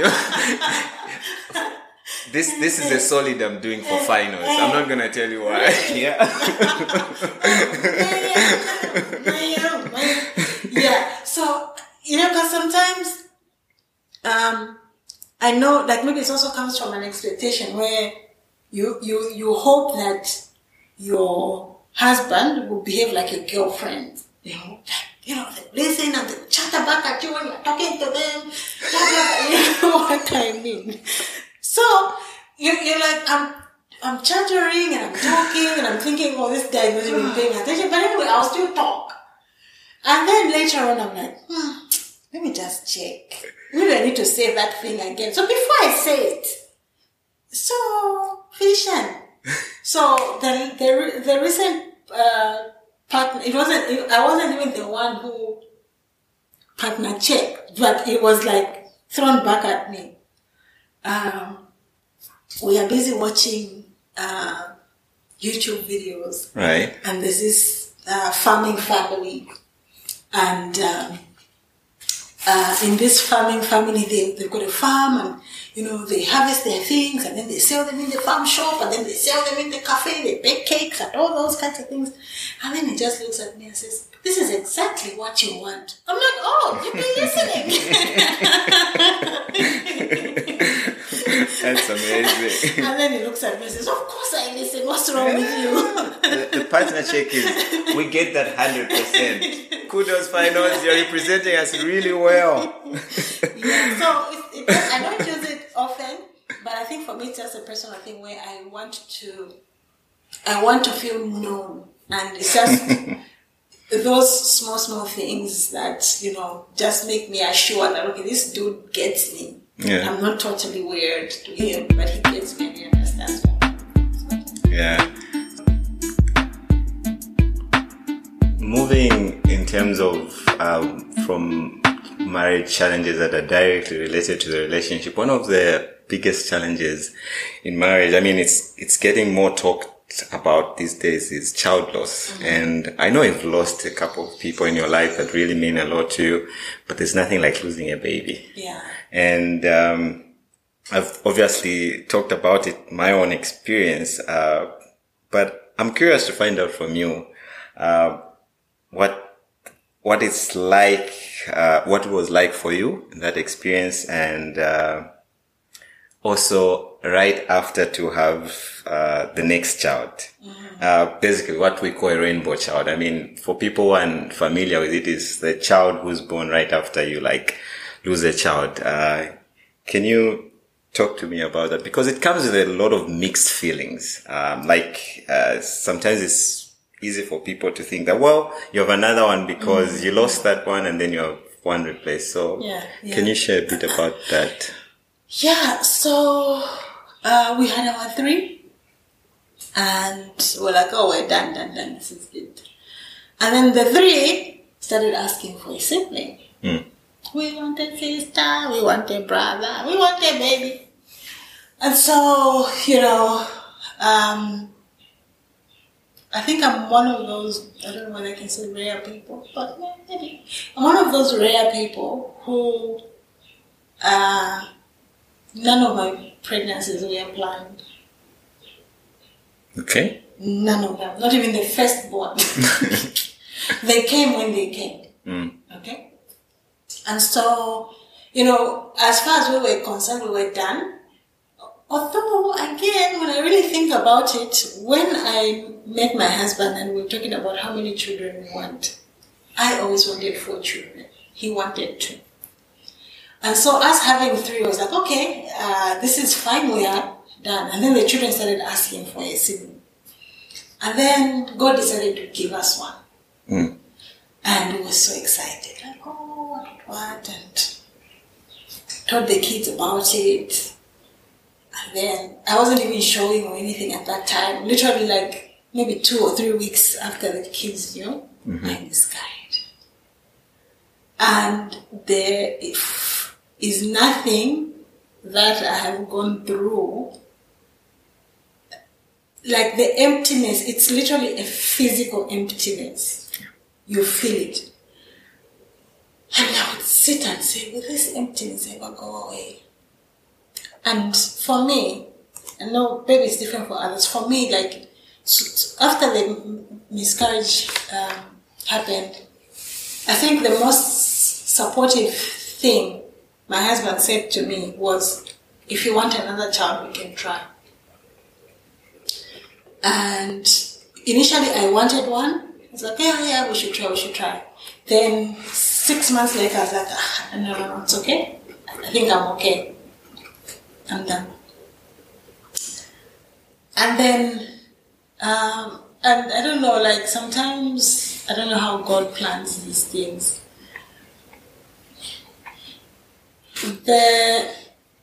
You, this this is a solid I'm doing for finals. I'm not gonna tell you why. Yeah. Yeah. So you know, because sometimes, um, I know, like maybe it also comes from an expectation where you you you hope that your husband will behave like a girlfriend, you know. You know, they listen and they chatter back at you when you're talking to them. Blah, blah, blah. You know what I mean? So, you, you're like, I'm I'm chattering and I'm talking and I'm thinking, oh, this guy is not even paying attention. But anyway, I'll still talk. And then later on, I'm like, hmm, let me just check. Maybe I need to say that thing again. So before I say it, so, Fishan. So, the, the, the recent uh, partner, it wasn't, I wasn't even the one who partner checked, but it was like thrown back at me. Um, we are busy watching uh, YouTube videos. Right. And there's this uh, farming family. And um, uh, in this farming family, they, they've got a farm and, you know, they harvest their things and then they sell them in the farm shop and then they sell them in the cafe, they bake cakes and all those kinds of things. And then he just looks at me and says, this is exactly what you want. I'm like, oh, you've been listening. That's amazing. And then he looks at me and says, of course I listen. What's wrong with you? the, the partner check is, we get that one hundred percent. Kudos, finals. You're representing us really well. Yeah, so it, it, I don't use it often, but I think for me it's just a personal thing where I want to, I want to feel known. And it's just those small, small things that, you know, just make me assured that, okay, this dude gets me. Yeah. I'm not totally weird to him, but he gets me and he understands me. Yeah. Moving in terms of um, from marriage challenges that are directly related to the relationship, one of the biggest challenges in marriage, I mean, it's it's getting more talked about these days, is child loss. Mm-hmm. And I know you've lost a couple of people in your life that really mean a lot to you, but there's nothing like losing a baby. Yeah. And um, I've obviously talked about it, my own experience, uh, but I'm curious to find out from you uh, what what it's like, uh, what it was like for you in that experience, and uh, also right after to have uh, the next child. Mm-hmm. Uh, basically what we call a rainbow child. I mean, for people who aren't familiar with it, is the child who's born right after you like lose a child. Uh, can you talk to me about that? Because it comes with a lot of mixed feelings. Um, like, uh, sometimes it's easy for people to think that, well, you have another one because mm-hmm. you lost that one and then you have one replaced. So yeah, yeah. Can you share a bit about that? Yeah, so uh, we had our three, and we're like, oh, we're done, done, done, this is good. And then the three started asking for a sibling. Mm. We want a sister, we want a brother, we want a baby. And so, you know, um, I think I'm one of those, I don't know whether I can say rare people, but maybe. I'm one of those rare people who... Uh, None of my pregnancies were planned. Okay. None of them. Not even the firstborn. They came when they came. Mm. Okay? And so, you know, as far as we were concerned, we were done. Although, again, when I really think about it, when I met my husband and we were talking about how many children we want, I always wanted four children. He wanted two. And so us having three was like, okay, uh, this is fine, we are done. And then the children started asking for a sibling. And then God decided to give us one. Mm. And we were so excited. Like, oh, what, what? And told the kids about it. And then I wasn't even showing or anything at that time. Literally like maybe two or three weeks after the kids, you know, mm-hmm. I miscarried. And there... If, is nothing that I have gone through. Like the emptiness, it's literally a physical emptiness. You feel it. And I would sit and say, will this emptiness ever go away? And for me, I know maybe it's different for others. For me, like, after the miscarriage um, happened, I think the most supportive thing my husband said to me was, if you want another child, we can try. And initially I wanted one. I was like, yeah, yeah, we should try, we should try. Then six months later, I was like, ah, no, no, no, it's okay. I think I'm okay. I'm done. And then, um, and I don't know, like sometimes, I don't know how God plans these things. The,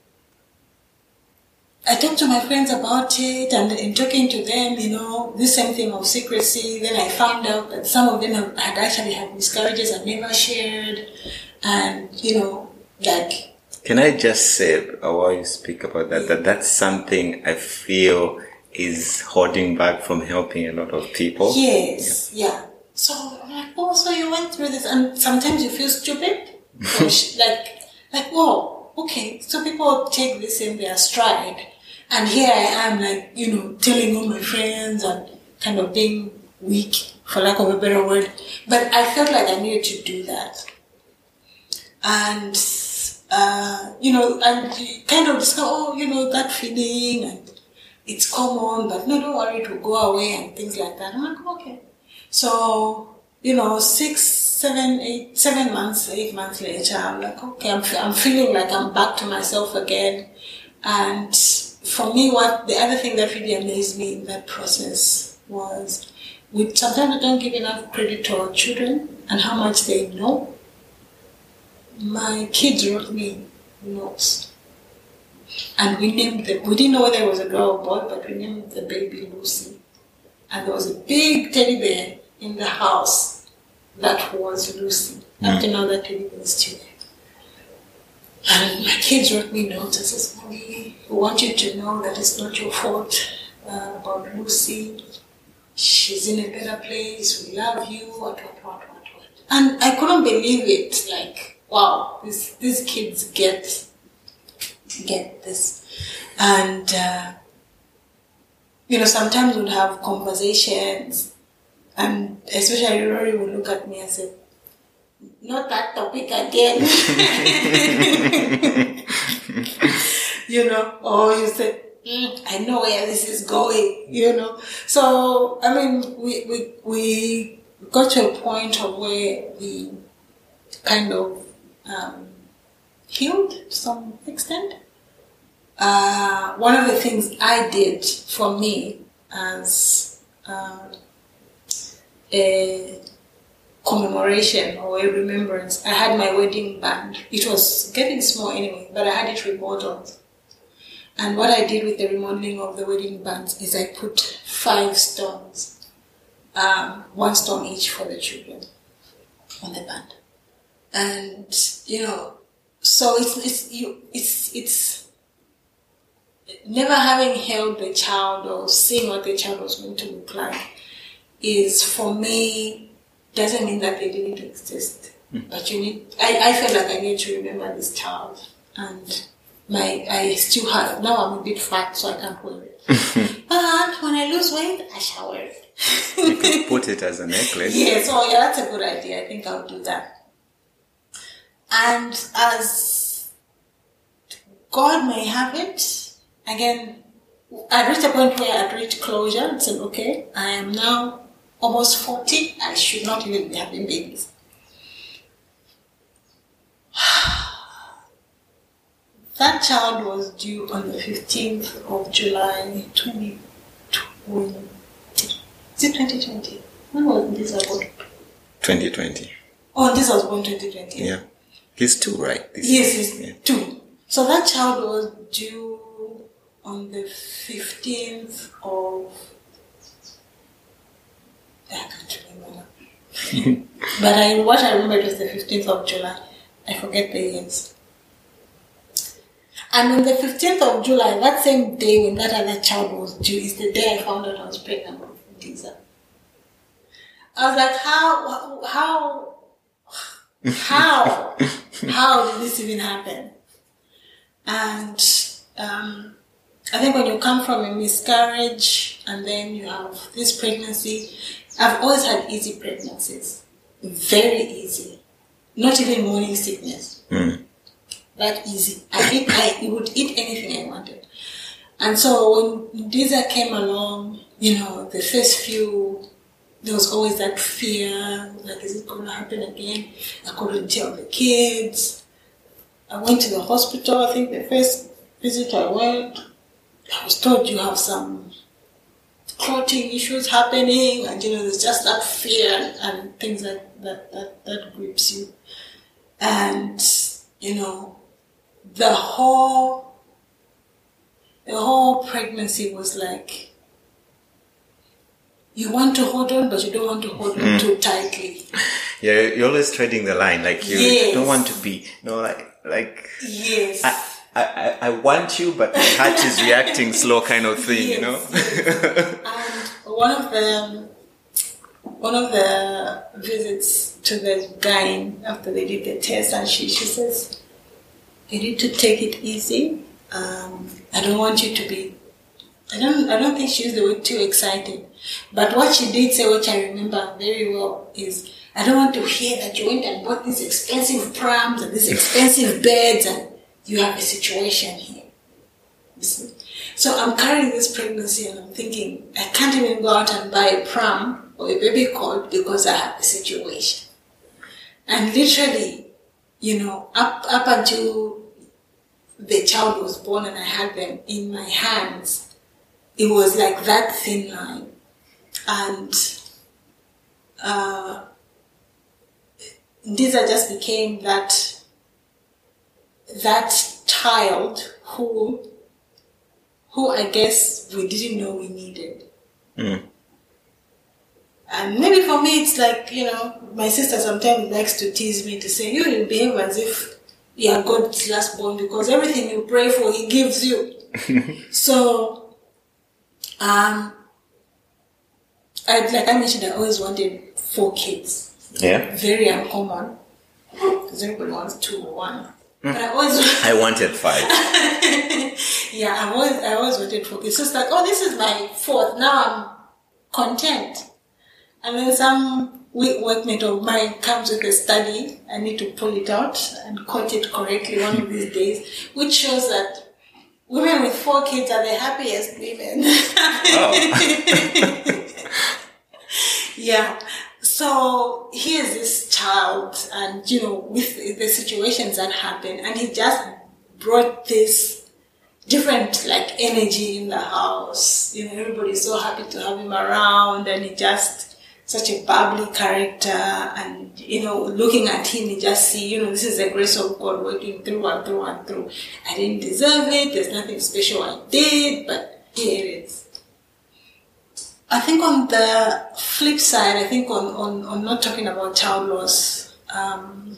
I talked to my friends about it, and in talking to them, you know, this same thing of secrecy, then I found out that some of them have, had actually had miscarriages and never shared, and, you know, like... Can I just say, while you speak about that, yeah. that that's something I feel is holding back from helping a lot of people? Yes, yeah. yeah. So, I'm like, oh, so you went through this, and sometimes you feel stupid, like... Like, whoa, okay, so people take this in their stride. And here I am, like, you know, telling all my friends and kind of being weak, for lack of a better word. But I felt like I needed to do that. And, uh, you know, and you kind of discover, oh, you know, that feeling, and it's common, but no, don't worry, it will go away, and things like that. I'm like, okay. So, you know, six, seven, eight, seven months, eight months later, I'm like, okay, I'm, I'm feeling like I'm back to myself again. And for me, what the other thing that really amazed me in that process was, we sometimes we don't give enough credit to our children and how much they know. My kids wrote me notes And we named the, we didn't know whether it was a girl or boy, but we named the baby Lucy. And there was a big teddy bear in the house that was Lucy. Mm. Up to now, that teddy bear is still there. And my kids wrote me notes and says, Mommy, we want you to know that it's not your fault uh, about Lucy. She's in a better place. We love you. What, what, what, what, what. And I couldn't believe it. Like, wow, this, these kids get, get this. And, uh, you know, sometimes we'd have conversations, and especially Rory would look at me and say, not that topic again. You know, or you say, mm, I know where this is going, you know. So, I mean, we, we, we got to a point of where we kind of um, healed to some extent. Uh, one of the things I did for me as uh, a commemoration or a remembrance, I had my wedding band. It was getting small anyway, but I had it remodeled. And what I did with the remodeling of the wedding bands is I put five stones, um, one stone each for the children on the band. And, you know, so it's, it's, you, it's, it's, never having held the child or seeing what the child was going to look like is, for me, doesn't mean that they didn't exist. Mm. But you need, I, I feel like I need to remember this child. And my, I still have, now I'm a bit fat, so I can't wear it. But when I lose weight, I shall wear it. You could put it as a necklace. Yeah, so yeah, that's a good idea. I think I'll do that. And as God may have it, again, I reached a point where I reached closure and said, okay, I am now almost forty. I should not even be having babies. That child was due on the fifteenth of July, twenty twenty. Is it twenty twenty? When was this born? twenty twenty. Oh, this was born twenty twenty. Yeah. He's two, right? This yes, is, he's yeah. two. So that child was due on the fifteenth of, I can't remember now. But I, what I remember was the fifteenth of July. I forget the years. And on the fifteenth of July, that same day when that other child was due, is the day I found out I was pregnant with Lisa. I was like, how, how, how, how did this even happen? And um, I think when you come from a miscarriage and then you have this pregnancy, I've always had easy pregnancies. Very easy. Not even morning sickness. Mm. That easy. I eat, I would eat anything I wanted. And so when Diza came along, you know, the first few, there was always that fear, like, is it going to happen again? I couldn't tell the kids. I went to the hospital. I think the first visit I went, I was told you have some clotting issues happening, and you know, there's just that fear and, and things like that, that that grips you. And you know, the whole the whole pregnancy was like, you want to hold on, but you don't want to hold on mm. too tightly. Yeah, you're always treading the line. Like you yes. don't want to be, you know, like like. Yes. I, I, I want you, but my heart is reacting slow, kind of thing, yes, you know. Yes. And one of the one of the visits to the guy after they did the test, and she she says, "You need to take it easy. Um, I don't want you to be." I don't. I don't think she used the word too excited, but what she did say, which I remember very well, is, "I don't want to hear that you went and bought these expensive prams and these expensive beds and you have a situation here." So I'm carrying this pregnancy and I'm thinking, I can't even go out and buy a pram or a baby cot because I have a situation. And literally, you know, up up until the child was born and I had them in my hands, it was like that thin line. And uh, Ndiza just became that that child who, who I guess we didn't know we needed. Mm. And maybe for me, it's like, you know, my sister sometimes likes to tease me to say, you will behave as if you are God's last born because everything you pray for, He gives you. So, um, I, like I mentioned, I always wanted four kids. Yeah. Very uncommon. Because everybody wants two or one. Mm. But I always I wanted five. Yeah, I always I always wanted four kids. So it's like, oh, this is my fourth. Now I'm content. And then some workmate of mine comes with a study. I need to pull it out and quote it correctly one of these days, which shows that women with four kids are the happiest women. Oh. Yeah. So here's this child, and you know, with the situations that happen, and he just brought this different like energy in the house. You know, everybody's so happy to have him around, and he just such a bubbly character, and you know, looking at him, you just see, you know, this is the grace of God working through and through and through. I didn't deserve it. There's nothing special I did, but here it is. I think on the flip side, I think on, on, on not talking about child loss, um,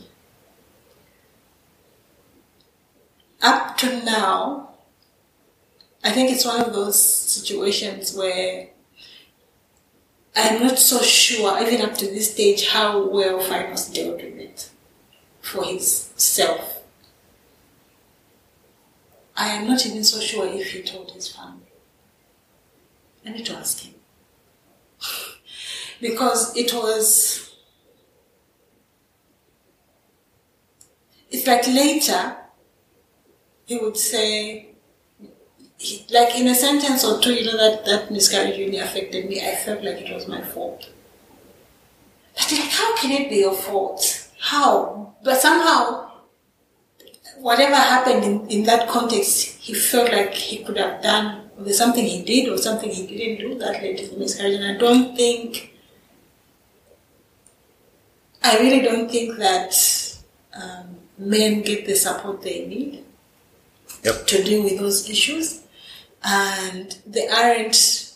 up to now, I think it's one of those situations where I'm not so sure, even up to this stage, how well Finos dealt with it for himself. I am not even so sure if he told his family. I need to ask him. Because it was, it's like later, he would say, he, like in a sentence or two, you know, that, that miscarriage really affected me. I felt like it was my fault. But like, how can it be your fault? How? But somehow, whatever happened in, in that context, he felt like he could have done, there's something he did or something he didn't do that led to the miscarriage. And I don't think, I really don't think that um, men get the support they need yep. to deal with those issues. And there aren't,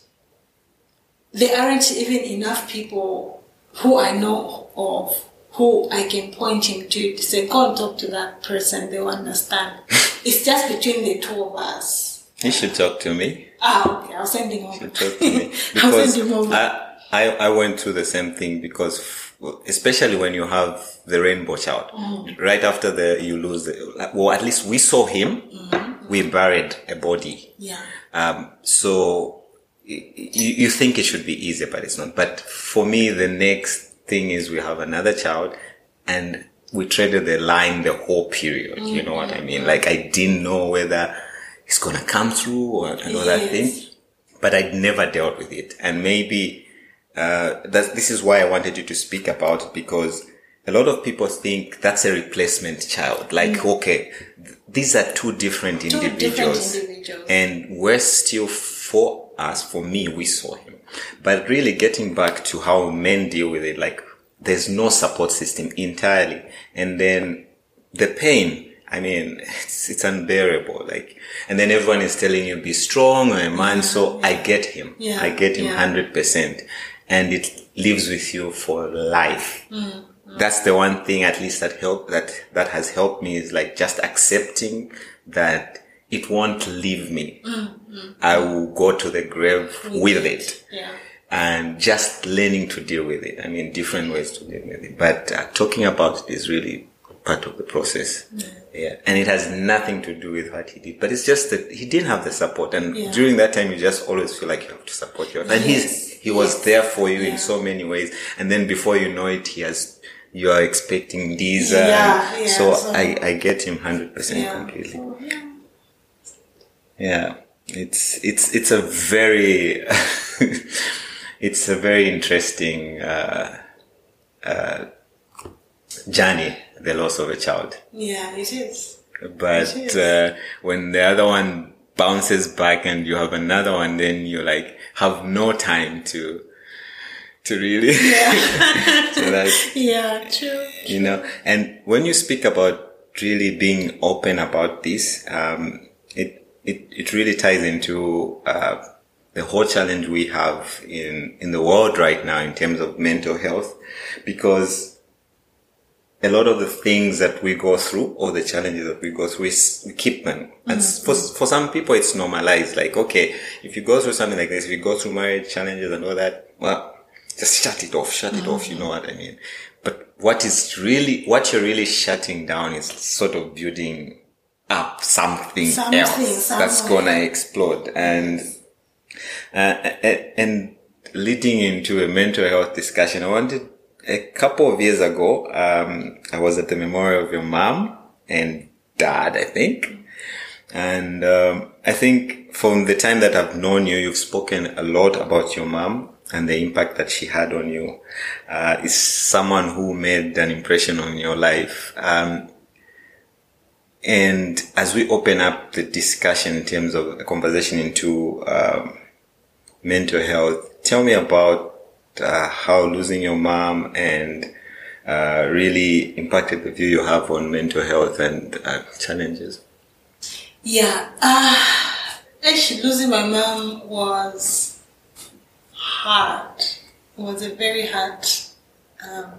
there aren't even enough people who I know of who I can point him to to say, go and talk to that person, they'll understand. It's just between the two of us. He should talk to me. Ah, okay, I'll send him over. He should talk to me. I'll Because send him over. I, I, I went through the same thing because, especially when you have the rainbow child, mm. right after the, you lose the, well, at least we saw him, mm-hmm. we buried a body. Yeah. Um, so you, you think it should be easier, but it's not. But for me, the next thing is we have another child and we traded the line the whole period. Mm-hmm. You know what I mean? Like I didn't know whether it's going to come through or and all yes. that thing, but I'd never dealt with it. And maybe, uh, that this is why I wanted you to speak about it, because a lot of people think that's a replacement child. Like, mm-hmm. okay, th- these are two different two individuals, different individuals. And we're still, for us, for me, we saw him. But really getting back to how men deal with it, like there's no support system entirely. And then the pain, I mean, it's, it's unbearable. Like, and then everyone is telling you be strong or a man. Yeah, so yeah. I get him. Yeah, I get him yeah. one hundred percent. And it lives with you for life. Mm-hmm. That's the one thing at least that help, that, that has helped me is like just accepting that it won't leave me. Mm-hmm. I will go to the grave with, with it. it. Yeah. And just learning to deal with it. I mean, different ways to deal with it. But uh, talking about it is really part of the process. Yeah. yeah. And it has nothing to do with what he did. But it's just that he didn't have the support. And yeah. during that time, you just always feel like you have to support yourself. And yes. he's, he was yes. there for you yeah. in so many ways. And then before you know it, he has, you are expecting these. Uh, yeah, yeah, so, so I, I get him one hundred percent yeah. completely. So, yeah. yeah. It's, it's, it's a very, it's a very interesting, uh, uh, journey, the loss of a child. Yeah, it is. But, it is. Uh, when the other one bounces back and you have another one, then you like have no time to, to really, yeah. so that, yeah, true. You know, and when you speak about really being open about this, um, it, it, it really ties into, uh, the whole challenge we have in, in the world right now in terms of mental health, because a lot of the things that we go through, or the challenges that we go through, is we keep them. And mm-hmm. for, for some people, it's normalized. Like, okay, if you go through something like this, if you go through marriage challenges and all that, well, just shut it off, shut it mm-hmm. off. You know what I mean? But what is really, what you're really shutting down is sort of building up something, something else somewhere. That's gonna explode. And, uh, and leading into a mental health discussion, I wanted, a couple of years ago, um, I was at the memorial of your mom and dad, I think. And, um, I think from the time that I've known you, you've spoken a lot about your mom and the impact that she had on you. Uh, is someone who made an impression on your life. Um, and as we open up the discussion in terms of the conversation into, um, mental health, tell me about Uh, how losing your mom and uh, really impacted the view you have on mental health and uh, challenges. Yeah, uh, actually losing my mom was hard. It was a very hard um,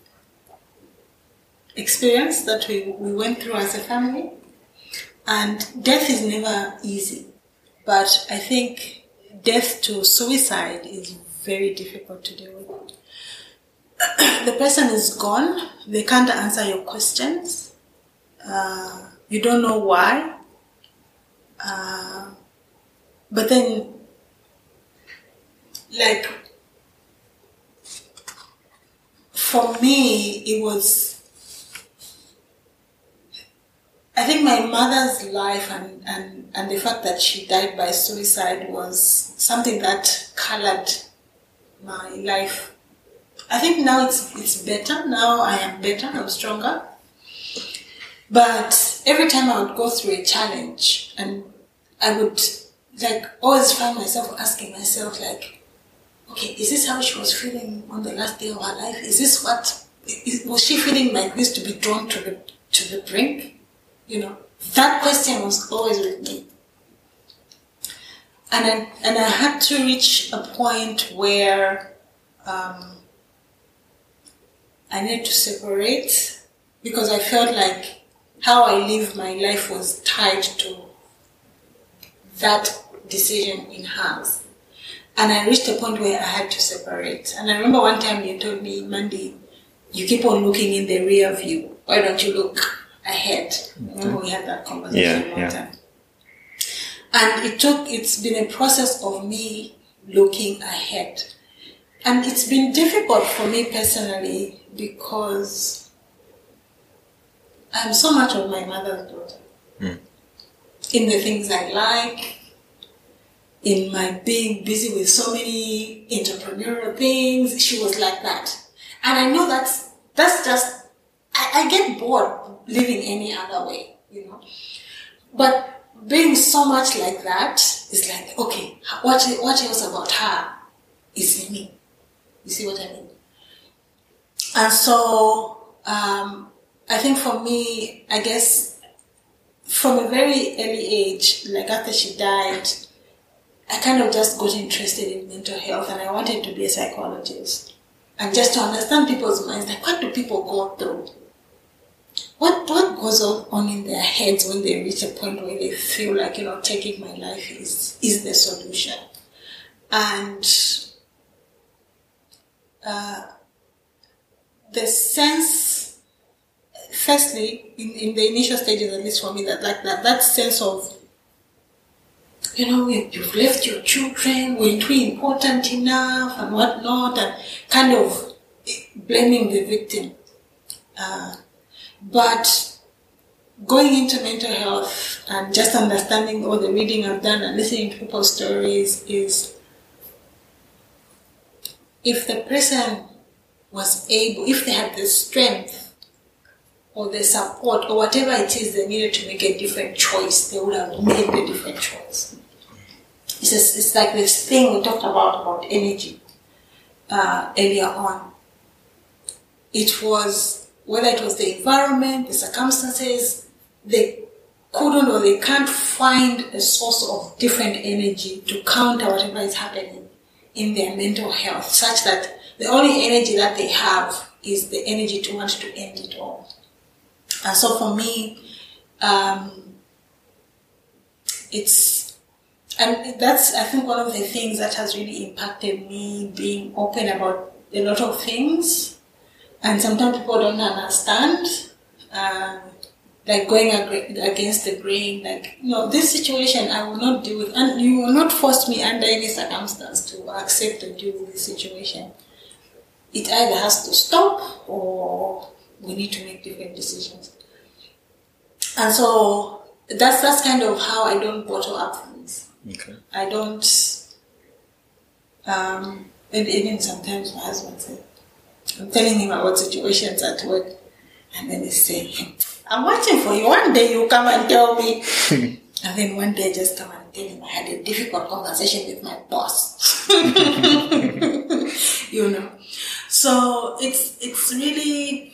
experience that we, we went through as a family. And death is never easy. But I think death to suicide is very difficult to deal with. The person is gone. They can't answer your questions. Uh, you don't know why. Uh, but then, like, for me, it was, I think my mother's life and, and, and the fact that she died by suicide was something that colored my life. I think now it's it's better. Now I am better. I'm stronger. But every time I would go through a challenge, and I would like always find myself asking myself, like, okay, is this how she was feeling on the last day of her life? Is this what is, was she feeling like this, to be drawn to the to the brink? You know, that question was always with me. And I, and I had to reach a point where um, I needed to separate, because I felt like how I lived my life was tied to that decision in hers. And I reached a point where I had to separate. And I remember one time you told me, Mandy, you keep on looking in the rear view. Why don't you look ahead? Mm-hmm. Remember we had that conversation yeah, one yeah. time. And it took, it's been a process of me looking ahead. And it's been difficult for me personally, because I'm so much of my mother's daughter. Mm. In the things I like, in my being busy with so many entrepreneurial things, she was like that. And I know that's, that's just, I, I get bored living any other way, you know. But being so much like that is like, okay, what, what else about her is in me? You see what I mean? And so, um, I think for me, I guess, from a very early age, like after she died, I kind of just got interested in mental health, and I wanted to be a psychologist. And just to understand people's minds, like, what do people go through? What what goes on in their heads when they reach a point where they feel like, you know, taking my life is is the solution? And uh, the sense, firstly, in, in the initial stages, at least for me, that like that that sense of, you know, you've left your children, weren't we important enough, and whatnot, and kind of blaming the victim. Uh, But going into mental health and just understanding all the reading I've done and listening to people's stories is, if the person was able, if they had the strength or the support or whatever it is they needed to make a different choice, they would have made the different choice. It's, just, it's like this thing we talked about, about energy uh, earlier on. It was, whether it was the environment, the circumstances, the couldn't or they can't find a source of different energy to counter whatever is happening in their mental health, such that the only energy that they have is the energy to want to end it all. And so for me, um, it's, and that's, I think, one of the things that has really impacted me, being open about a lot of things. And sometimes people don't understand, um, like going ag- against the grain, like, you know, this situation I will not deal with, and you will not force me under any circumstance to accept and deal with this situation. It either has to stop or we need to make different decisions. And so that's that's kind of how I don't bottle up things. Okay. I don't, um, and even sometimes my husband said, I'm telling him about situations at work, and then he's saying, I'm watching for you. One day you come and tell me. And then one day I just come and tell him I had a difficult conversation with my boss. You know. So it's it's really,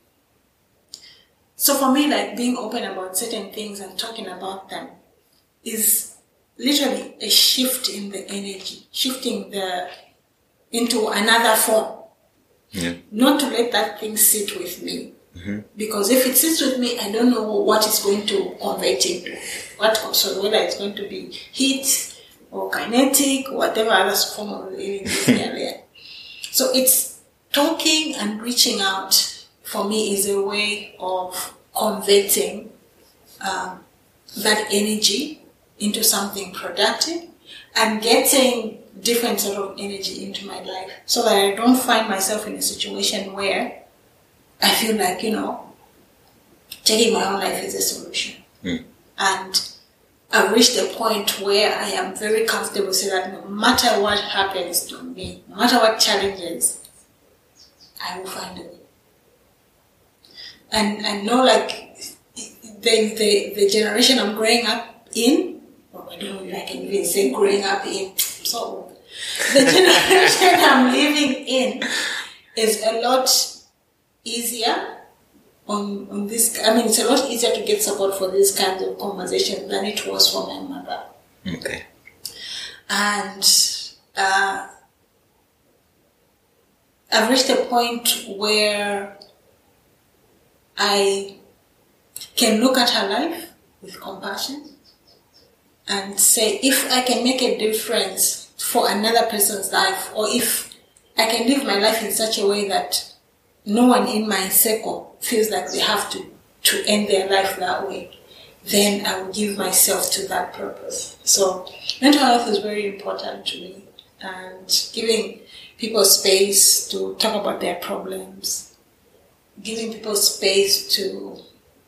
so for me, like, being open about certain things and talking about them is literally a shift in the energy, shifting the into another form. Yeah. Not to let that thing sit with me. Mm-hmm. Because if it sits with me, I don't know what it's going to convert into. What, so whether it's going to be heat or kinetic or whatever other form of energy is there. So it's talking and reaching out, for me, is a way of converting um, that energy into something productive and getting different sort of energy into my life, so that I don't find myself in a situation where I feel like, you know, taking my own life is a solution. Mm. And I've reached a point where I am very comfortable saying that no matter what happens to me, no matter what challenges, I will find a way. And I know, like, the, the, the generation I'm growing up in, or I don't know if I can even say growing up in, so old. The generation I'm living in is a lot easier on, on this. I mean, it's a lot easier to get support for these kinds of conversations than it was for my mother. Okay. And uh, I've reached a point where I can look at her life with compassion and say, if I can make a difference for another person's life, or if I can live my life in such a way that no one in my circle feels like they have to, to end their life that way, then I will give myself to that purpose. So mental health is very important to me, and giving people space to talk about their problems, giving people space to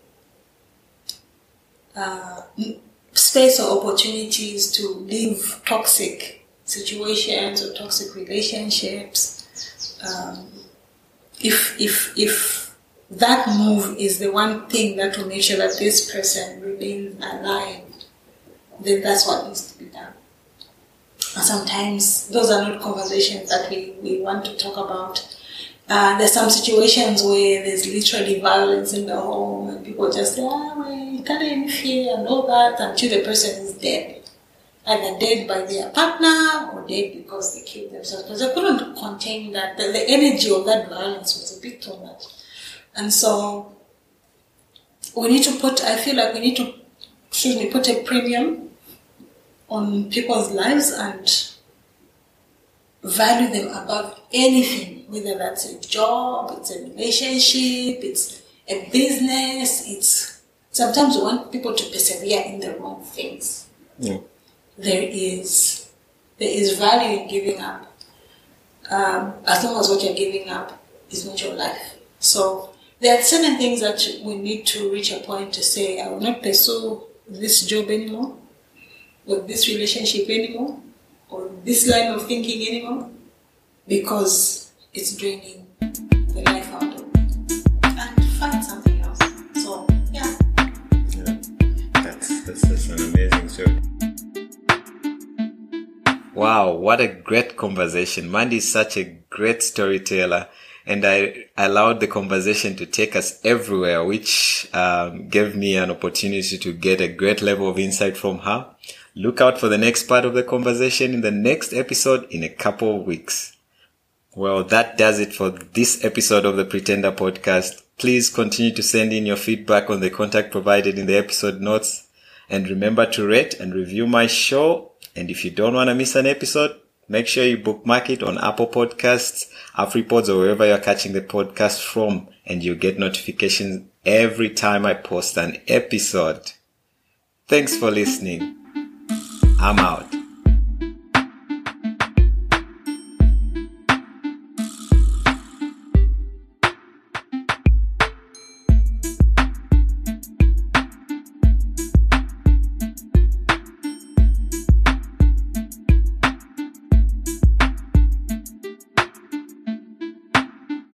uh, space or opportunities to leave toxic situations or toxic relationships. Um, if if if that move is the one thing that will make sure that this person remains alive, then that's what needs to be done. And sometimes those are not conversations that we, we want to talk about. Uh, there's some situations where there's literally violence in the home, and people just say, ah, well, you can't interfere and all that, until the person is dead. Either dead by their partner or dead because they killed themselves. Because they couldn't contain that. The, the energy of that violence was a bit too much. And so we need to put, I feel like we need to, excuse me, put a premium on people's lives and value them above anything, whether that's a job, it's a relationship, it's a business, it's, sometimes we want people to persevere in the wrong things. Yeah. There is, there is value in giving up, um, as long as what you're giving up is not your life. So there are certain things that we need to reach a point to say, I will not pursue this job anymore, or this relationship anymore, or this line of thinking anymore, because it's draining the life out of me, and find something else. So yeah, yeah, that's that's, that's an amazing story. Wow, what a great conversation. Mandy is such a great storyteller. and I allowed the conversation to take us everywhere, which um, gave me an opportunity to get a great level of insight from her. Look out for the next part of the conversation in the next episode in a couple of weeks. Well, that does it for this episode of the Pretender Podcast. Please continue to send in your feedback on the contact provided in the episode notes. And remember to rate and review my show. And if you don't want to miss an episode, make sure you bookmark it on Apple Podcasts, AfriPods, or wherever you're catching the podcast from. And you'll get notifications every time I post an episode. Thanks for listening. I'm out.